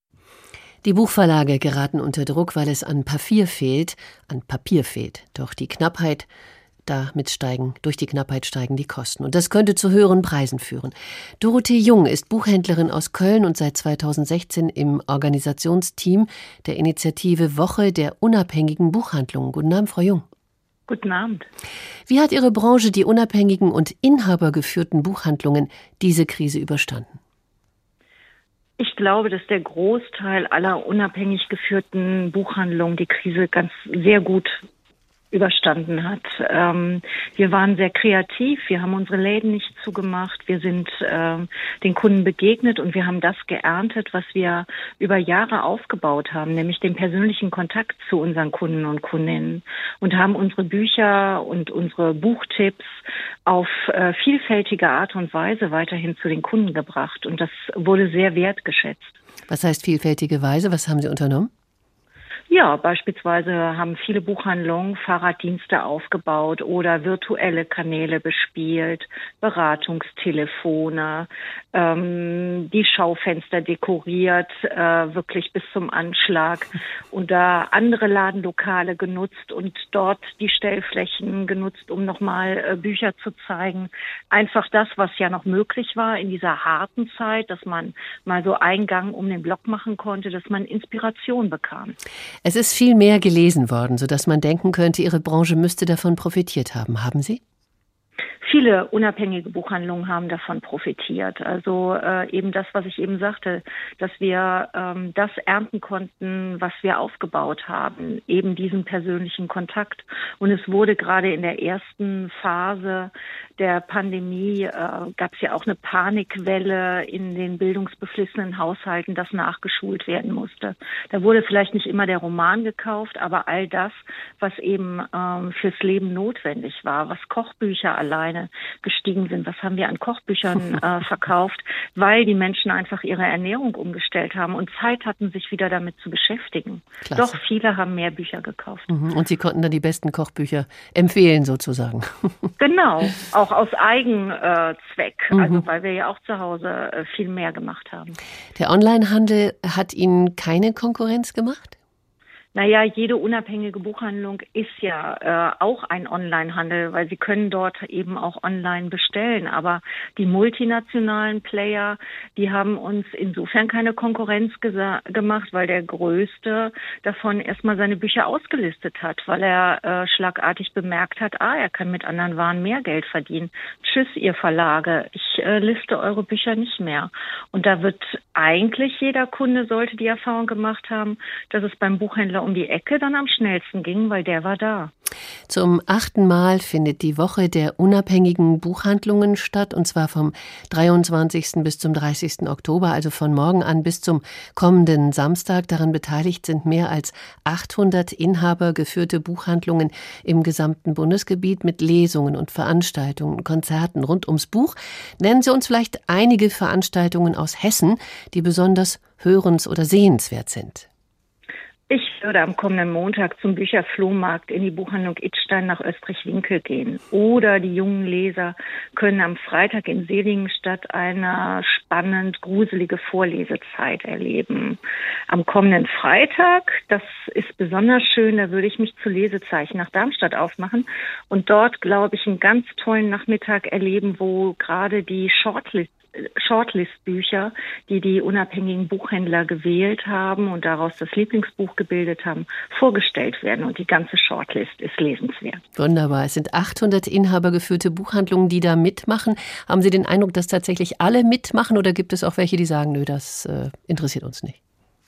Die Buchverlage geraten unter Druck, weil es an Papier fehlt, an Papier fehlt. Doch die Knappheit, damit steigen, durch die Knappheit steigen die Kosten. Und das könnte zu höheren Preisen führen. Dorothee Jung ist Buchhändlerin aus Köln und seit zweitausendsechzehn im Organisationsteam der Initiative Woche der unabhängigen Buchhandlungen. Guten Abend, Frau Jung. Guten Abend. Wie hat Ihre Branche die unabhängigen und inhabergeführten Buchhandlungen diese Krise überstanden? Ich glaube, dass der Großteil aller unabhängig geführten Buchhandlungen die Krise ganz sehr gut überstanden hat. Ähm, wir waren sehr kreativ, wir haben unsere Läden nicht zugemacht, wir sind ähm, den Kunden begegnet und wir haben das geerntet, was wir über Jahre aufgebaut haben, nämlich den persönlichen Kontakt zu unseren Kunden und Kundinnen und haben unsere Bücher und unsere Buchtipps auf äh, vielfältige Art und Weise weiterhin zu den Kunden gebracht und das wurde sehr wertgeschätzt. Was heißt vielfältige Weise? Was haben Sie unternommen? Ja, beispielsweise haben viele Buchhandlungen Fahrraddienste aufgebaut oder virtuelle Kanäle bespielt, Beratungstelefone, ähm, die Schaufenster dekoriert, äh, wirklich bis zum Anschlag oder andere Ladenlokale genutzt und dort die Stellflächen genutzt, um nochmal äh, Bücher zu zeigen. Einfach das, was ja noch möglich war in dieser harten Zeit, dass man mal so einen Gang um den Block machen konnte, dass man Inspiration bekam. Es ist viel mehr gelesen worden, sodass man denken könnte, Ihre Branche müsste davon profitiert haben. Haben Sie? Viele unabhängige Buchhandlungen haben davon profitiert. Also äh, eben das, was ich eben sagte, dass wir ähm, das ernten konnten, was wir aufgebaut haben, eben diesen persönlichen Kontakt. Und es wurde gerade in der ersten Phase der Pandemie, äh, gab es ja auch eine Panikwelle in den bildungsbeflissenen Haushalten, das nachgeschult werden musste. Da wurde vielleicht nicht immer der Roman gekauft, aber all das, was eben ähm, fürs Leben notwendig war, was Kochbücher alleine gestiegen sind. Was haben wir an Kochbüchern äh, verkauft, weil die Menschen einfach ihre Ernährung umgestellt haben und Zeit hatten, sich wieder damit zu beschäftigen. Klasse. Doch viele haben mehr Bücher gekauft. Und Sie konnten dann die besten Kochbücher empfehlen sozusagen. Genau, auch aus Eigenzweck, Mhm. also weil wir ja auch zu Hause äh, viel mehr gemacht haben. Der Onlinehandel hat Ihnen keine Konkurrenz gemacht? Naja, jede unabhängige Buchhandlung ist ja äh, auch ein Onlinehandel, weil sie können dort eben auch online bestellen. Aber die multinationalen Player, die haben uns insofern keine Konkurrenz gesa- gemacht, weil der Größte davon erstmal seine Bücher ausgelistet hat, weil er äh, schlagartig bemerkt hat, ah, er kann mit anderen Waren mehr Geld verdienen. Tschüss, ihr Verlage, ich äh, liste eure Bücher nicht mehr. Und da wird eigentlich jeder Kunde sollte die Erfahrung gemacht haben, dass es beim Buchhändler um die Ecke dann am schnellsten ging, weil der war da. Zum achten Mal findet die Woche der unabhängigen Buchhandlungen statt, und zwar vom dreiundzwanzigsten bis zum dreißigsten Oktober, also von morgen an bis zum kommenden Samstag. Daran beteiligt sind mehr als achthundert inhabergeführte Buchhandlungen im gesamten Bundesgebiet mit Lesungen und Veranstaltungen, Konzerten rund ums Buch. Nennen Sie uns vielleicht einige Veranstaltungen aus Hessen, die besonders hörens- oder sehenswert sind. Ich würde am kommenden Montag zum Bücherflohmarkt in die Buchhandlung Idstein nach Österreich-Winkel gehen. Oder die jungen Leser können am Freitag in Seligenstadt eine spannend gruselige Vorlesezeit erleben. Am kommenden Freitag, das ist besonders schön, da würde ich mich zu Lesezeichen nach Darmstadt aufmachen und dort, glaube ich, einen ganz tollen Nachmittag erleben, wo gerade die Shortlist Shortlist-Bücher, die die unabhängigen Buchhändler gewählt haben und daraus das Lieblingsbuch gebildet haben, vorgestellt werden. Und die ganze Shortlist ist lesenswert. Wunderbar. Es sind achthundert inhabergeführte Buchhandlungen, die da mitmachen. Haben Sie den Eindruck, dass tatsächlich alle mitmachen, oder gibt es auch welche, die sagen, nö, das äh, interessiert uns nicht?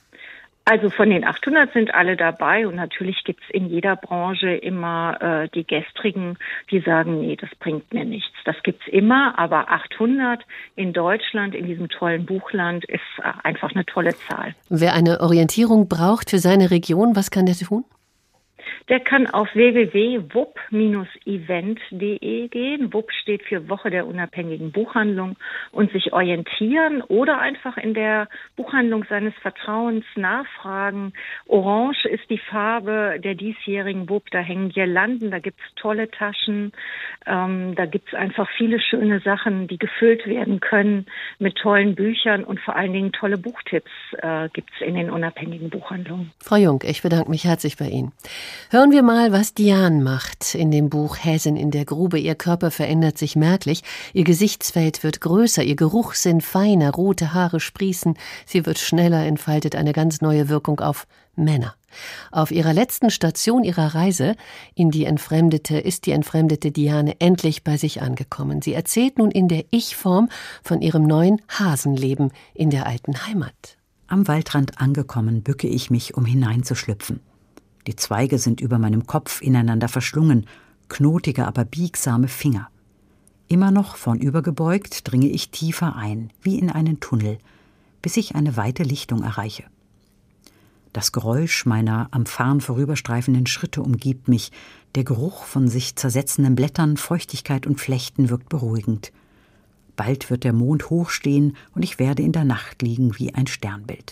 Also von den achthundert sind alle dabei, und natürlich gibt es in jeder Branche immer äh, die Gestrigen, die sagen, nee, das bringt mir nichts. Das gibt's immer, aber achthundert in Deutschland, in diesem tollen Buchland, ist äh, einfach eine tolle Zahl. Wer eine Orientierung braucht für seine Region, was kann der tun? Der kann auf w w w punkt w u p Bindestrich event punkt d e gehen. W U P steht für Woche der unabhängigen Buchhandlung, und sich orientieren oder einfach in der Buchhandlung seines Vertrauens nachfragen. Orange ist die Farbe der diesjährigen W U P. Da hängen Girlanden, da gibt's tolle Taschen, ähm, da gibt's einfach viele schöne Sachen, die gefüllt werden können mit tollen Büchern, und vor allen Dingen tolle Buchtipps äh, gibt's in den unabhängigen Buchhandlungen. Frau Jung, ich bedanke mich herzlich bei Ihnen. Hören wir mal, was Diane macht in dem Buch Häsin in der Grube. Ihr Körper verändert sich merklich, ihr Gesichtsfeld wird größer, ihr Geruchssinn feiner, rote Haare sprießen, sie wird schneller, entfaltet eine ganz neue Wirkung auf Männer. Auf ihrer letzten Station ihrer Reise in die Entfremdete ist die entfremdete Diane endlich bei sich angekommen. Sie erzählt nun in der Ich-Form von ihrem neuen Hasenleben in der alten Heimat. Am Waldrand angekommen, bücke ich mich, um hineinzuschlüpfen. Die Zweige sind über meinem Kopf ineinander verschlungen, knotige, aber biegsame Finger. Immer noch vornübergebeugt dringe ich tiefer ein, wie in einen Tunnel, bis ich eine weite Lichtung erreiche. Das Geräusch meiner am Farn vorüberstreifenden Schritte umgibt mich, der Geruch von sich zersetzenden Blättern, Feuchtigkeit und Flechten wirkt beruhigend. Bald wird der Mond hochstehen und ich werde in der Nacht liegen wie ein Sternbild.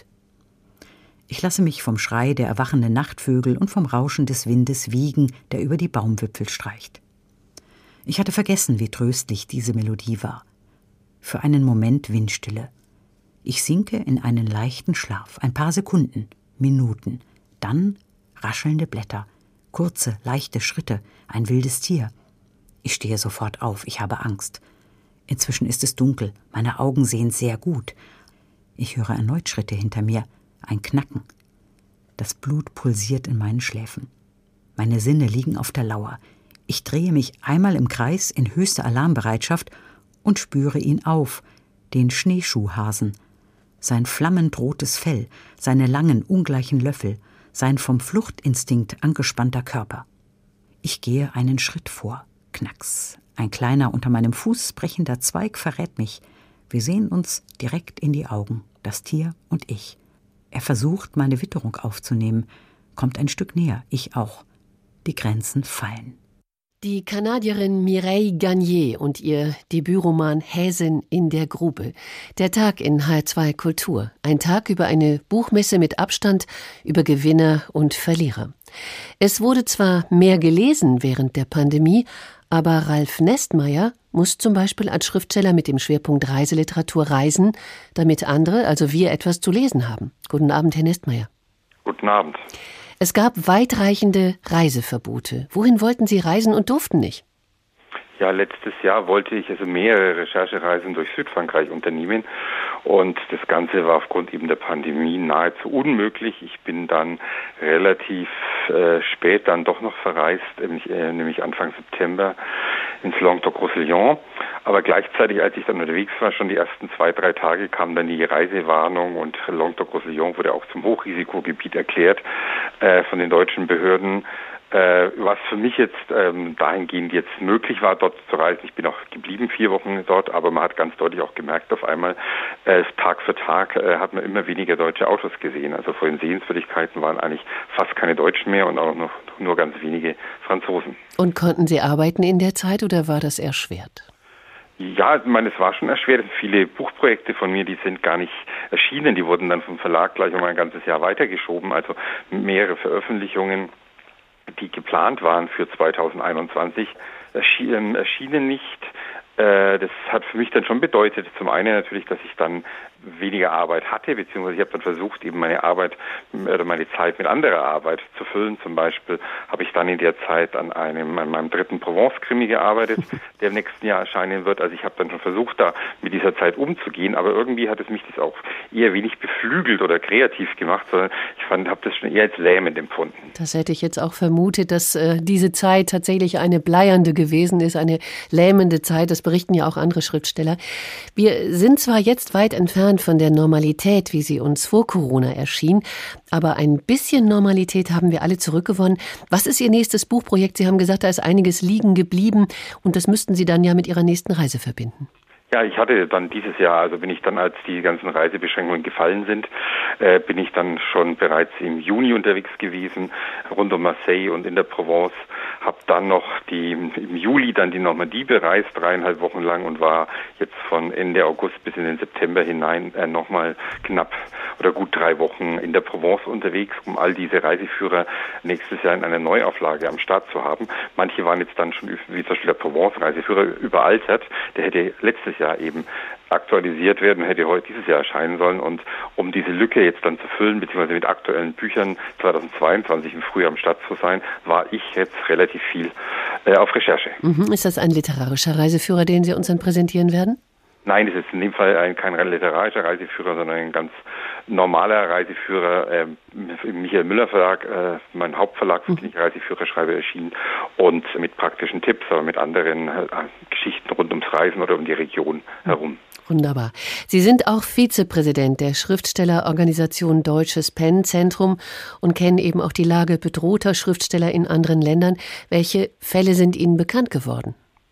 Ich lasse mich vom Schrei der erwachenden Nachtvögel und vom Rauschen des Windes wiegen, der über die Baumwipfel streicht. Ich hatte vergessen, wie tröstlich diese Melodie war. Für einen Moment Windstille. Ich sinke in einen leichten Schlaf, ein paar Sekunden, Minuten, dann raschelnde Blätter, kurze, leichte Schritte, ein wildes Tier. Ich stehe sofort auf, ich habe Angst. Inzwischen ist es dunkel, meine Augen sehen sehr gut. Ich höre erneut Schritte hinter mir, ein Knacken. Das Blut pulsiert in meinen Schläfen. Meine Sinne liegen auf der Lauer. Ich drehe mich einmal im Kreis in höchster Alarmbereitschaft und spüre ihn auf, den Schneeschuhhasen. Sein flammend rotes Fell, seine langen, ungleichen Löffel, sein vom Fluchtinstinkt angespannter Körper. Ich gehe einen Schritt vor. Knacks. Ein kleiner, unter meinem Fuß brechender Zweig verrät mich. Wir sehen uns direkt in die Augen, das Tier und ich. Er versucht, meine Witterung aufzunehmen, kommt ein Stück näher, ich auch. Die Grenzen fallen. Die Kanadierin Mireille Gagné und ihr Debütroman Häsin in der Grube. Der Tag in H R zwei Kultur. Ein Tag über eine Buchmesse mit Abstand, über Gewinner und Verlierer. Es wurde zwar mehr gelesen während der Pandemie, aber Ralf Nestmeier muss zum Beispiel als Schriftsteller mit dem Schwerpunkt Reiseliteratur reisen, damit andere, also wir, etwas zu lesen haben. Guten Abend, Herr Nestmeier. Guten Abend. Es gab weitreichende Reiseverbote. Wohin wollten Sie reisen und durften nicht? Ja, letztes Jahr wollte ich also mehrere Recherchereisen durch Südfrankreich unternehmen und das Ganze war aufgrund eben der Pandemie nahezu unmöglich. Ich bin dann relativ äh, spät dann doch noch verreist, nämlich, äh, nämlich Anfang September ins Languedoc-Roussillon. Aber gleichzeitig, als ich dann unterwegs war, schon die ersten zwei, drei Tage kam dann die Reisewarnung und Languedoc-Roussillon wurde auch zum Hochrisikogebiet erklärt äh, von den deutschen Behörden. Äh, was für mich jetzt ähm, dahingehend jetzt möglich war, dort zu reisen. Ich bin auch geblieben, vier Wochen dort, aber man hat ganz deutlich auch gemerkt, auf einmal äh, Tag für Tag äh, hat man immer weniger deutsche Autos gesehen. Also vor den Sehenswürdigkeiten waren eigentlich fast keine Deutschen mehr und auch noch nur ganz wenige Franzosen. Und konnten Sie arbeiten in der Zeit oder war das erschwert? Ja, ich meine, es war schon erschwert. Viele Buchprojekte von mir, die sind gar nicht erschienen. Die wurden dann vom Verlag gleich um ein ganzes Jahr weitergeschoben. Also mehrere Veröffentlichungen, die geplant waren für zweitausendeinundzwanzig, erschienen, erschienen nicht. Äh, das hat für mich dann schon bedeutet, zum einen natürlich, dass ich dann weniger Arbeit hatte, beziehungsweise ich habe dann versucht, eben meine Arbeit oder meine Zeit mit anderer Arbeit zu füllen. Zum Beispiel habe ich dann in der Zeit an einem, an meinem dritten Provence-Krimi gearbeitet, der im nächsten Jahr erscheinen wird. Also ich habe dann schon versucht, da mit dieser Zeit umzugehen, aber irgendwie hat es mich das auch eher wenig beflügelt oder kreativ gemacht, sondern ich fand, habe das schon eher als lähmend empfunden. Das hätte ich jetzt auch vermutet, dass äh, diese Zeit tatsächlich eine bleiernde gewesen ist, eine lähmende Zeit. Das berichten ja auch andere Schriftsteller. Wir sind zwar jetzt weit entfernt von der Normalität, wie sie uns vor Corona erschien, aber ein bisschen Normalität haben wir alle zurückgewonnen. Was ist Ihr nächstes Buchprojekt? Sie haben gesagt, da ist einiges liegen geblieben und das müssten Sie dann ja mit Ihrer nächsten Reise verbinden. Ja, ich hatte dann dieses Jahr, also bin ich dann, als die ganzen Reisebeschränkungen gefallen sind, äh, bin ich dann schon bereits im Juni unterwegs gewesen, rund um Marseille und in der Provence, habe dann noch die im Juli dann die Normandie bereist, dreieinhalb Wochen lang und war jetzt von Ende August bis in den September hinein äh, nochmal knapp oder gut drei Wochen in der Provence unterwegs, um all diese Reiseführer nächstes Jahr in einer Neuauflage am Start zu haben. Manche waren jetzt dann schon, wie zum Beispiel der Provence-Reiseführer, überaltert. Der hätte letztes Jahr eben aktualisiert werden, hätte heute dieses Jahr erscheinen sollen. Und um diese Lücke jetzt dann zu füllen, beziehungsweise mit aktuellen Büchern zweitausendzweiundzwanzig im Frühjahr am Start zu sein, war ich jetzt relativ viel äh, auf Recherche. Mhm. Ist das ein literarischer Reiseführer, den Sie uns dann präsentieren werden? Nein, das ist in dem Fall ein, kein literarischer Reiseführer, sondern ein ganz normaler Reiseführer äh, im Michael Müller Verlag, äh, mein Hauptverlag, für den ich Reiseführer schreibe, erschienen und mit praktischen Tipps, aber mit anderen äh, Geschichten rund ums Reisen oder um die Region herum. Wunderbar. Sie sind auch Vizepräsident der Schriftstellerorganisation Deutsches Pen-Zentrum und kennen eben auch die Lage bedrohter Schriftsteller in anderen Ländern. Welche Fälle sind Ihnen bekannt geworden?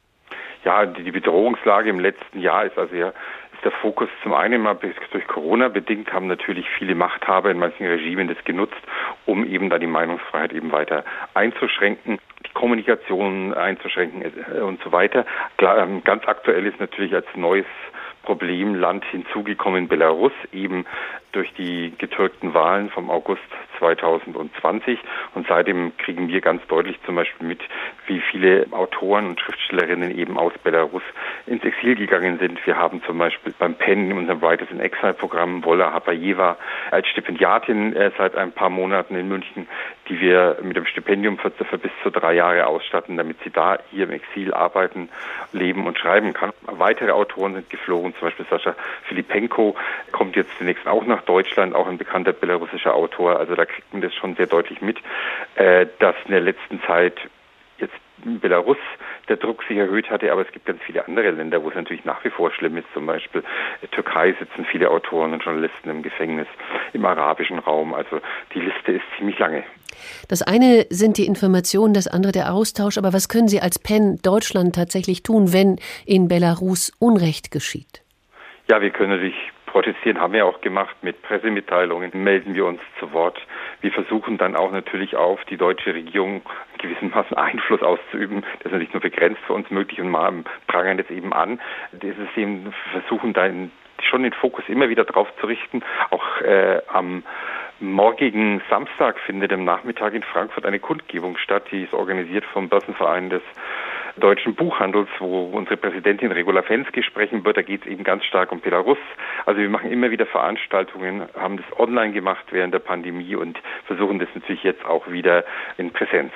Ja, die Bedrohungslage im letzten Jahr ist also ja, ist der Fokus zum einen mal durch Corona bedingt, haben natürlich viele Machthaber in manchen Regimen das genutzt, um eben da die Meinungsfreiheit eben weiter einzuschränken, die Kommunikation einzuschränken und so weiter. Klar, ganz aktuell ist natürlich als neues Problemland hinzugekommen Belarus, eben durch die getürkten Wahlen vom August zweitausendzwanzig. Und seitdem kriegen wir ganz deutlich zum Beispiel mit, wie viele Autoren und Schriftstellerinnen eben aus Belarus ins Exil gegangen sind. Wir haben zum Beispiel beim Pen in unserem Writers in Exile Programm Wola Hapajewa als Stipendiatin äh, seit ein paar Monaten in München, die wir mit dem Stipendium für, für bis zu drei Jahre ausstatten, damit sie da hier im Exil arbeiten, leben und schreiben kann. Weitere Autoren sind geflogen, zum Beispiel Sascha Filipenko kommt jetzt zunächst auch nach Deutschland, auch ein bekannter belarussischer Autor. Also da kriegt man das schon sehr deutlich mit, äh, dass in der letzten Zeit jetzt in Belarus der Druck sich erhöht hatte, aber es gibt ganz viele andere Länder, wo es natürlich nach wie vor schlimm ist. Zum Beispiel in der Türkei sitzen viele Autoren und Journalisten im Gefängnis, im arabischen Raum. Also die Liste ist ziemlich lange. Das eine sind die Informationen, das andere der Austausch. Aber was können Sie als Pen Deutschland tatsächlich tun, wenn in Belarus Unrecht geschieht? Ja, wir können natürlich protestieren, haben wir auch gemacht mit Pressemitteilungen, melden wir uns zu Wort. Wir versuchen dann auch natürlich auf die deutsche Regierung gewissermaßen Einfluss auszuüben. Das ist natürlich nur begrenzt für uns möglich und mal prangern das eben an. Das ist eben, versuchen dann schon den Fokus immer wieder drauf zu richten. Auch äh, am morgigen Samstag findet am Nachmittag in Frankfurt eine Kundgebung statt, die ist organisiert vom Börsenverein des Deutschen Buchhandels, wo unsere Präsidentin Regula Fensky sprechen wird. Da geht es eben ganz stark um Belarus. Also wir machen immer wieder Veranstaltungen, haben das online gemacht während der Pandemie und versuchen das natürlich jetzt auch wieder in Präsenz.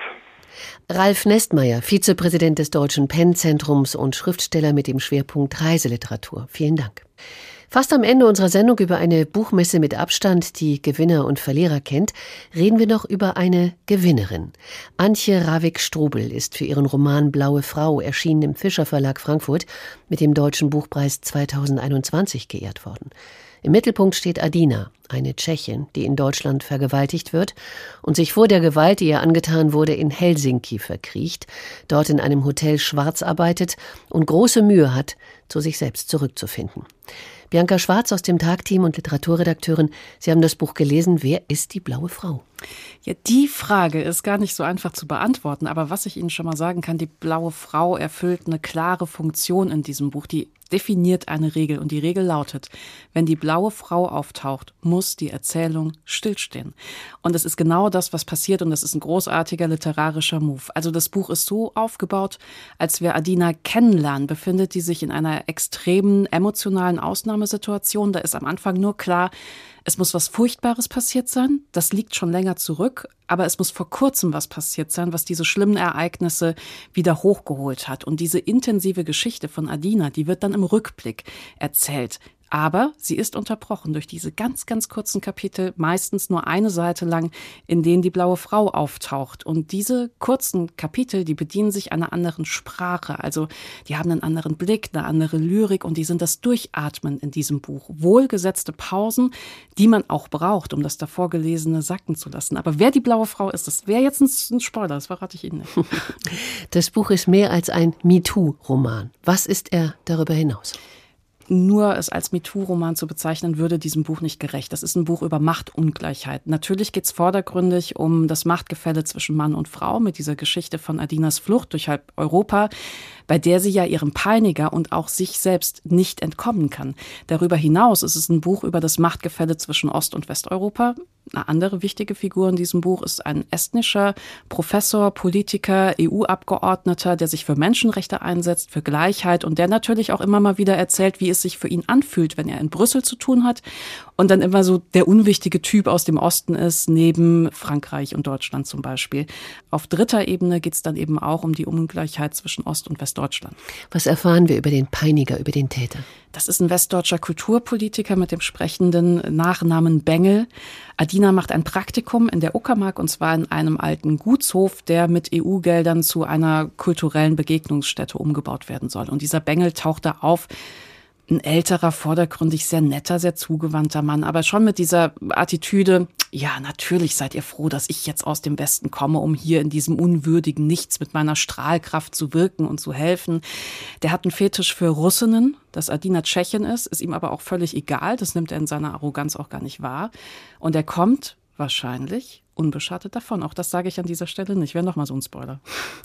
Ralf Nestmeier, Vizepräsident des Deutschen Pen-Zentrums und Schriftsteller mit dem Schwerpunkt Reiseliteratur. Vielen Dank. Fast am Ende unserer Sendung über eine Buchmesse mit Abstand, die Gewinner und Verlierer kennt, reden wir noch über eine Gewinnerin. Antje Ravik-Strubel ist für ihren Roman Blaue Frau, erschienen im Fischer Verlag Frankfurt, mit dem Deutschen Buchpreis zweitausendeinundzwanzig geehrt worden. Im Mittelpunkt steht Adina, eine Tschechin, die in Deutschland vergewaltigt wird und sich vor der Gewalt, die ihr angetan wurde, in Helsinki verkriecht, dort in einem Hotel schwarz arbeitet und große Mühe hat, zu sich selbst zurückzufinden. Bianca Schwarz aus dem Tagteam und Literaturredakteurin, Sie haben das Buch gelesen. Wer ist die Blaue Frau? Ja, die Frage ist gar nicht so einfach zu beantworten. Aber was ich Ihnen schon mal sagen kann, die Blaue Frau erfüllt eine klare Funktion in diesem Buch. Die definiert eine Regel. Und die Regel lautet, wenn die blaue Frau auftaucht, muss die Erzählung stillstehen. Und es ist genau das, was passiert. Und das ist ein großartiger literarischer Move. Also das Buch ist so aufgebaut, als wir Adina kennenlernen, befindet die sich in einer extremen emotionalen Ausnahmesituation. Da ist am Anfang nur klar, es muss was Furchtbares passiert sein. Das liegt schon länger zurück. Aber es muss vor kurzem was passiert sein, was diese schlimmen Ereignisse wieder hochgeholt hat. Und diese intensive Geschichte von Adina, die wird dann im Rückblick erzählt. Aber sie ist unterbrochen durch diese ganz, ganz kurzen Kapitel, meistens nur eine Seite lang, in denen die blaue Frau auftaucht. Und diese kurzen Kapitel, die bedienen sich einer anderen Sprache. Also die haben einen anderen Blick, eine andere Lyrik und die sind das Durchatmen in diesem Buch. Wohlgesetzte Pausen, die man auch braucht, um das davor Gelesene sacken zu lassen. Aber wer die blaue Frau ist, das wäre jetzt ein Spoiler, das verrate ich Ihnen nicht. Das Buch ist mehr als ein MeToo-Roman. Was ist er darüber hinaus? Nur es als MeToo-Roman zu bezeichnen, würde diesem Buch nicht gerecht. Das ist ein Buch über Machtungleichheit. Natürlich geht es vordergründig um das Machtgefälle zwischen Mann und Frau mit dieser Geschichte von Adinas Flucht durch halb Europa, bei der sie ja ihrem Peiniger und auch sich selbst nicht entkommen kann. Darüber hinaus ist es ein Buch über das Machtgefälle zwischen Ost- und Westeuropa. Eine andere wichtige Figur in diesem Buch ist ein estnischer Professor, Politiker, E U-Abgeordneter, der sich für Menschenrechte einsetzt, für Gleichheit und der natürlich auch immer mal wieder erzählt, wie es sich für ihn anfühlt, wenn er in Brüssel zu tun hat und dann immer so der unwichtige Typ aus dem Osten ist, neben Frankreich und Deutschland zum Beispiel. Auf dritter Ebene geht es dann eben auch um die Ungleichheit zwischen Ost- und Westdeutschland. Was erfahren wir über den Peiniger, über den Täter? Das ist ein westdeutscher Kulturpolitiker mit dem sprechenden Nachnamen Bengel. Adina macht ein Praktikum in der Uckermark und zwar in einem alten Gutshof, der mit E U-Geldern zu einer kulturellen Begegnungsstätte umgebaut werden soll. Und dieser Bengel taucht da auf. Ein älterer, vordergründig sehr netter, sehr zugewandter Mann, aber schon mit dieser Attitüde, ja, natürlich seid ihr froh, dass ich jetzt aus dem Westen komme, um hier in diesem unwürdigen Nichts mit meiner Strahlkraft zu wirken und zu helfen. Der hat einen Fetisch für Russinnen, dass Adina Tschechin ist, ist ihm aber auch völlig egal, das nimmt er in seiner Arroganz auch gar nicht wahr. Und er kommt wahrscheinlich unbeschadet davon. Auch das sage ich an dieser Stelle nicht. Wäre nochmal so ein Spoiler.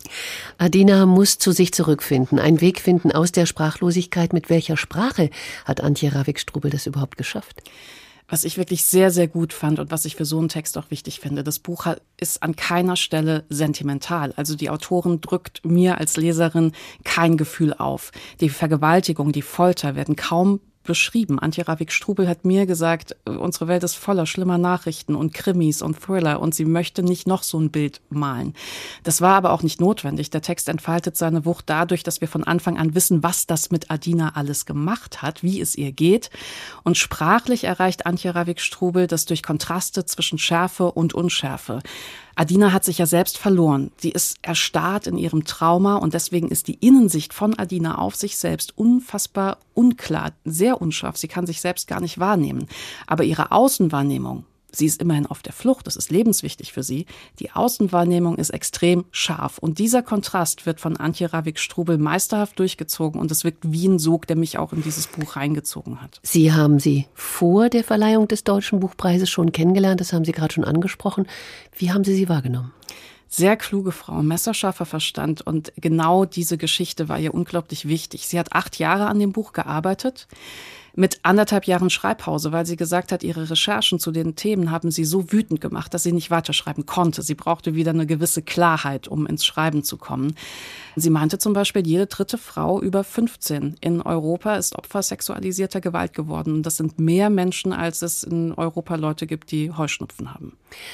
Adina muss zu sich zurückfinden, einen Weg finden aus der Sprachlosigkeit. Mit welcher Sprache hat Antje Ravik-Strubel das überhaupt geschafft? Was ich wirklich sehr, sehr gut fand und was ich für so einen Text auch wichtig finde, das Buch ist an keiner Stelle sentimental. Also die Autorin drückt mir als Leserin kein Gefühl auf. Die Vergewaltigung, die Folter werden kaum beschrieben. Antje Ravik-Strubel hat mir gesagt, unsere Welt ist voller schlimmer Nachrichten und Krimis und Thriller und sie möchte nicht noch so ein Bild malen. Das war aber auch nicht notwendig. Der Text entfaltet seine Wucht dadurch, dass wir von Anfang an wissen, was das mit Adina alles gemacht hat, wie es ihr geht. Und sprachlich erreicht Antje Ravik-Strubel das durch Kontraste zwischen Schärfe und Unschärfe. Adina hat sich ja selbst verloren. Sie ist erstarrt in ihrem Trauma und deswegen ist die Innensicht von Adina auf sich selbst unfassbar unklar, sehr unscharf. Sie kann sich selbst gar nicht wahrnehmen. Aber ihre Außenwahrnehmung, sie ist immerhin auf der Flucht, das ist lebenswichtig für sie. Die Außenwahrnehmung ist extrem scharf. Und dieser Kontrast wird von Antje Ravik-Strubel meisterhaft durchgezogen und es wirkt wie ein Sog, der mich auch in dieses Buch reingezogen hat. Sie haben sie vor der Verleihung des Deutschen Buchpreises schon kennengelernt, das haben Sie gerade schon angesprochen. Wie haben Sie sie wahrgenommen? Sehr kluge Frau, messerscharfer Verstand und genau diese Geschichte war ihr unglaublich wichtig. Sie hat acht Jahre an dem Buch gearbeitet. Mit anderthalb Jahren Schreibpause, weil sie gesagt hat, ihre Recherchen zu den Themen haben sie so wütend gemacht, dass sie nicht weiterschreiben konnte. Sie brauchte wieder eine gewisse Klarheit, um ins Schreiben zu kommen. Sie meinte zum Beispiel, jede dritte Frau über fünfzehn in Europa ist Opfer sexualisierter Gewalt geworden. Das sind mehr Menschen, als es in Europa Leute gibt, die Heuschnupfen haben.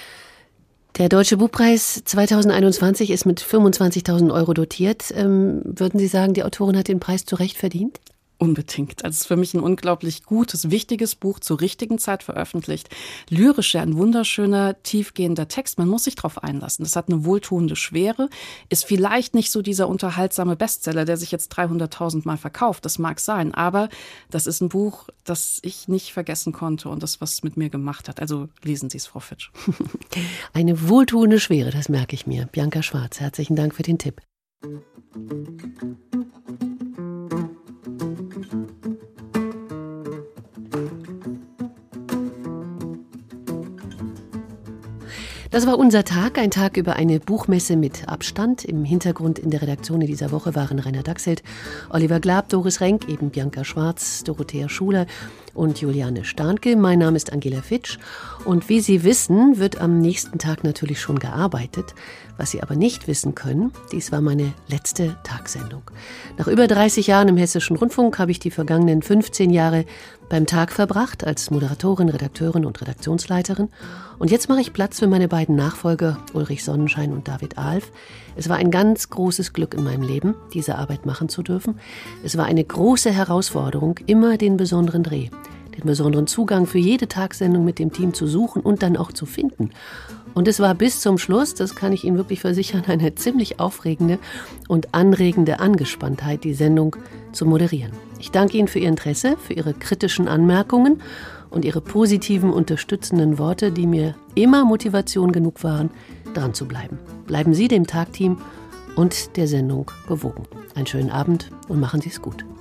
Der Deutsche Buchpreis zweitausendeinundzwanzig ist mit fünfundzwanzigtausend Euro dotiert. Ähm, würden Sie sagen, die Autorin hat den Preis zu Recht verdient? Unbedingt. Also es ist für mich ein unglaublich gutes, wichtiges Buch zur richtigen Zeit veröffentlicht. Lyrisch ja ein wunderschöner, tiefgehender Text. Man muss sich drauf einlassen. Das hat eine wohltuende Schwere. Ist vielleicht nicht so dieser unterhaltsame Bestseller, der sich jetzt dreihunderttausend Mal verkauft. Das mag sein. Aber das ist ein Buch, das ich nicht vergessen konnte und das, was es mit mir gemacht hat. Also lesen Sie es, Frau Fitsch. Eine wohltuende Schwere, das merke ich mir. Bianca Schwarz, herzlichen Dank für den Tipp. Das war unser Tag, ein Tag über eine Buchmesse mit Abstand. Im Hintergrund in der Redaktion in dieser Woche waren Rainer Dachselt, Oliver Glab, Doris Renk, eben Bianca Schwarz, Dorothea Schuler und Juliane Starnke. Mein Name ist Angela Fitsch und wie Sie wissen, wird am nächsten Tag natürlich schon gearbeitet. Was Sie aber nicht wissen können, dies war meine letzte Tagsendung. Nach über dreißig Jahren im Hessischen Rundfunk habe ich die vergangenen fünfzehn Jahre beim Tag verbracht, als Moderatorin, Redakteurin und Redaktionsleiterin. Und jetzt mache ich Platz für meine beiden Nachfolger, Ulrich Sonnenschein und David Alf. Es war ein ganz großes Glück in meinem Leben, diese Arbeit machen zu dürfen. Es war eine große Herausforderung, immer den besonderen Dreh, den besonderen Zugang für jede Tagsendung mit dem Team zu suchen und dann auch zu finden. Und es war bis zum Schluss, das kann ich Ihnen wirklich versichern, eine ziemlich aufregende und anregende Angespanntheit, die Sendung zu moderieren. Ich danke Ihnen für Ihr Interesse, für Ihre kritischen Anmerkungen und Ihre positiven, unterstützenden Worte, die mir immer Motivation genug waren, dran zu bleiben. Bleiben Sie dem Tagteam und der Sendung gewogen. Einen schönen Abend und machen Sie es gut.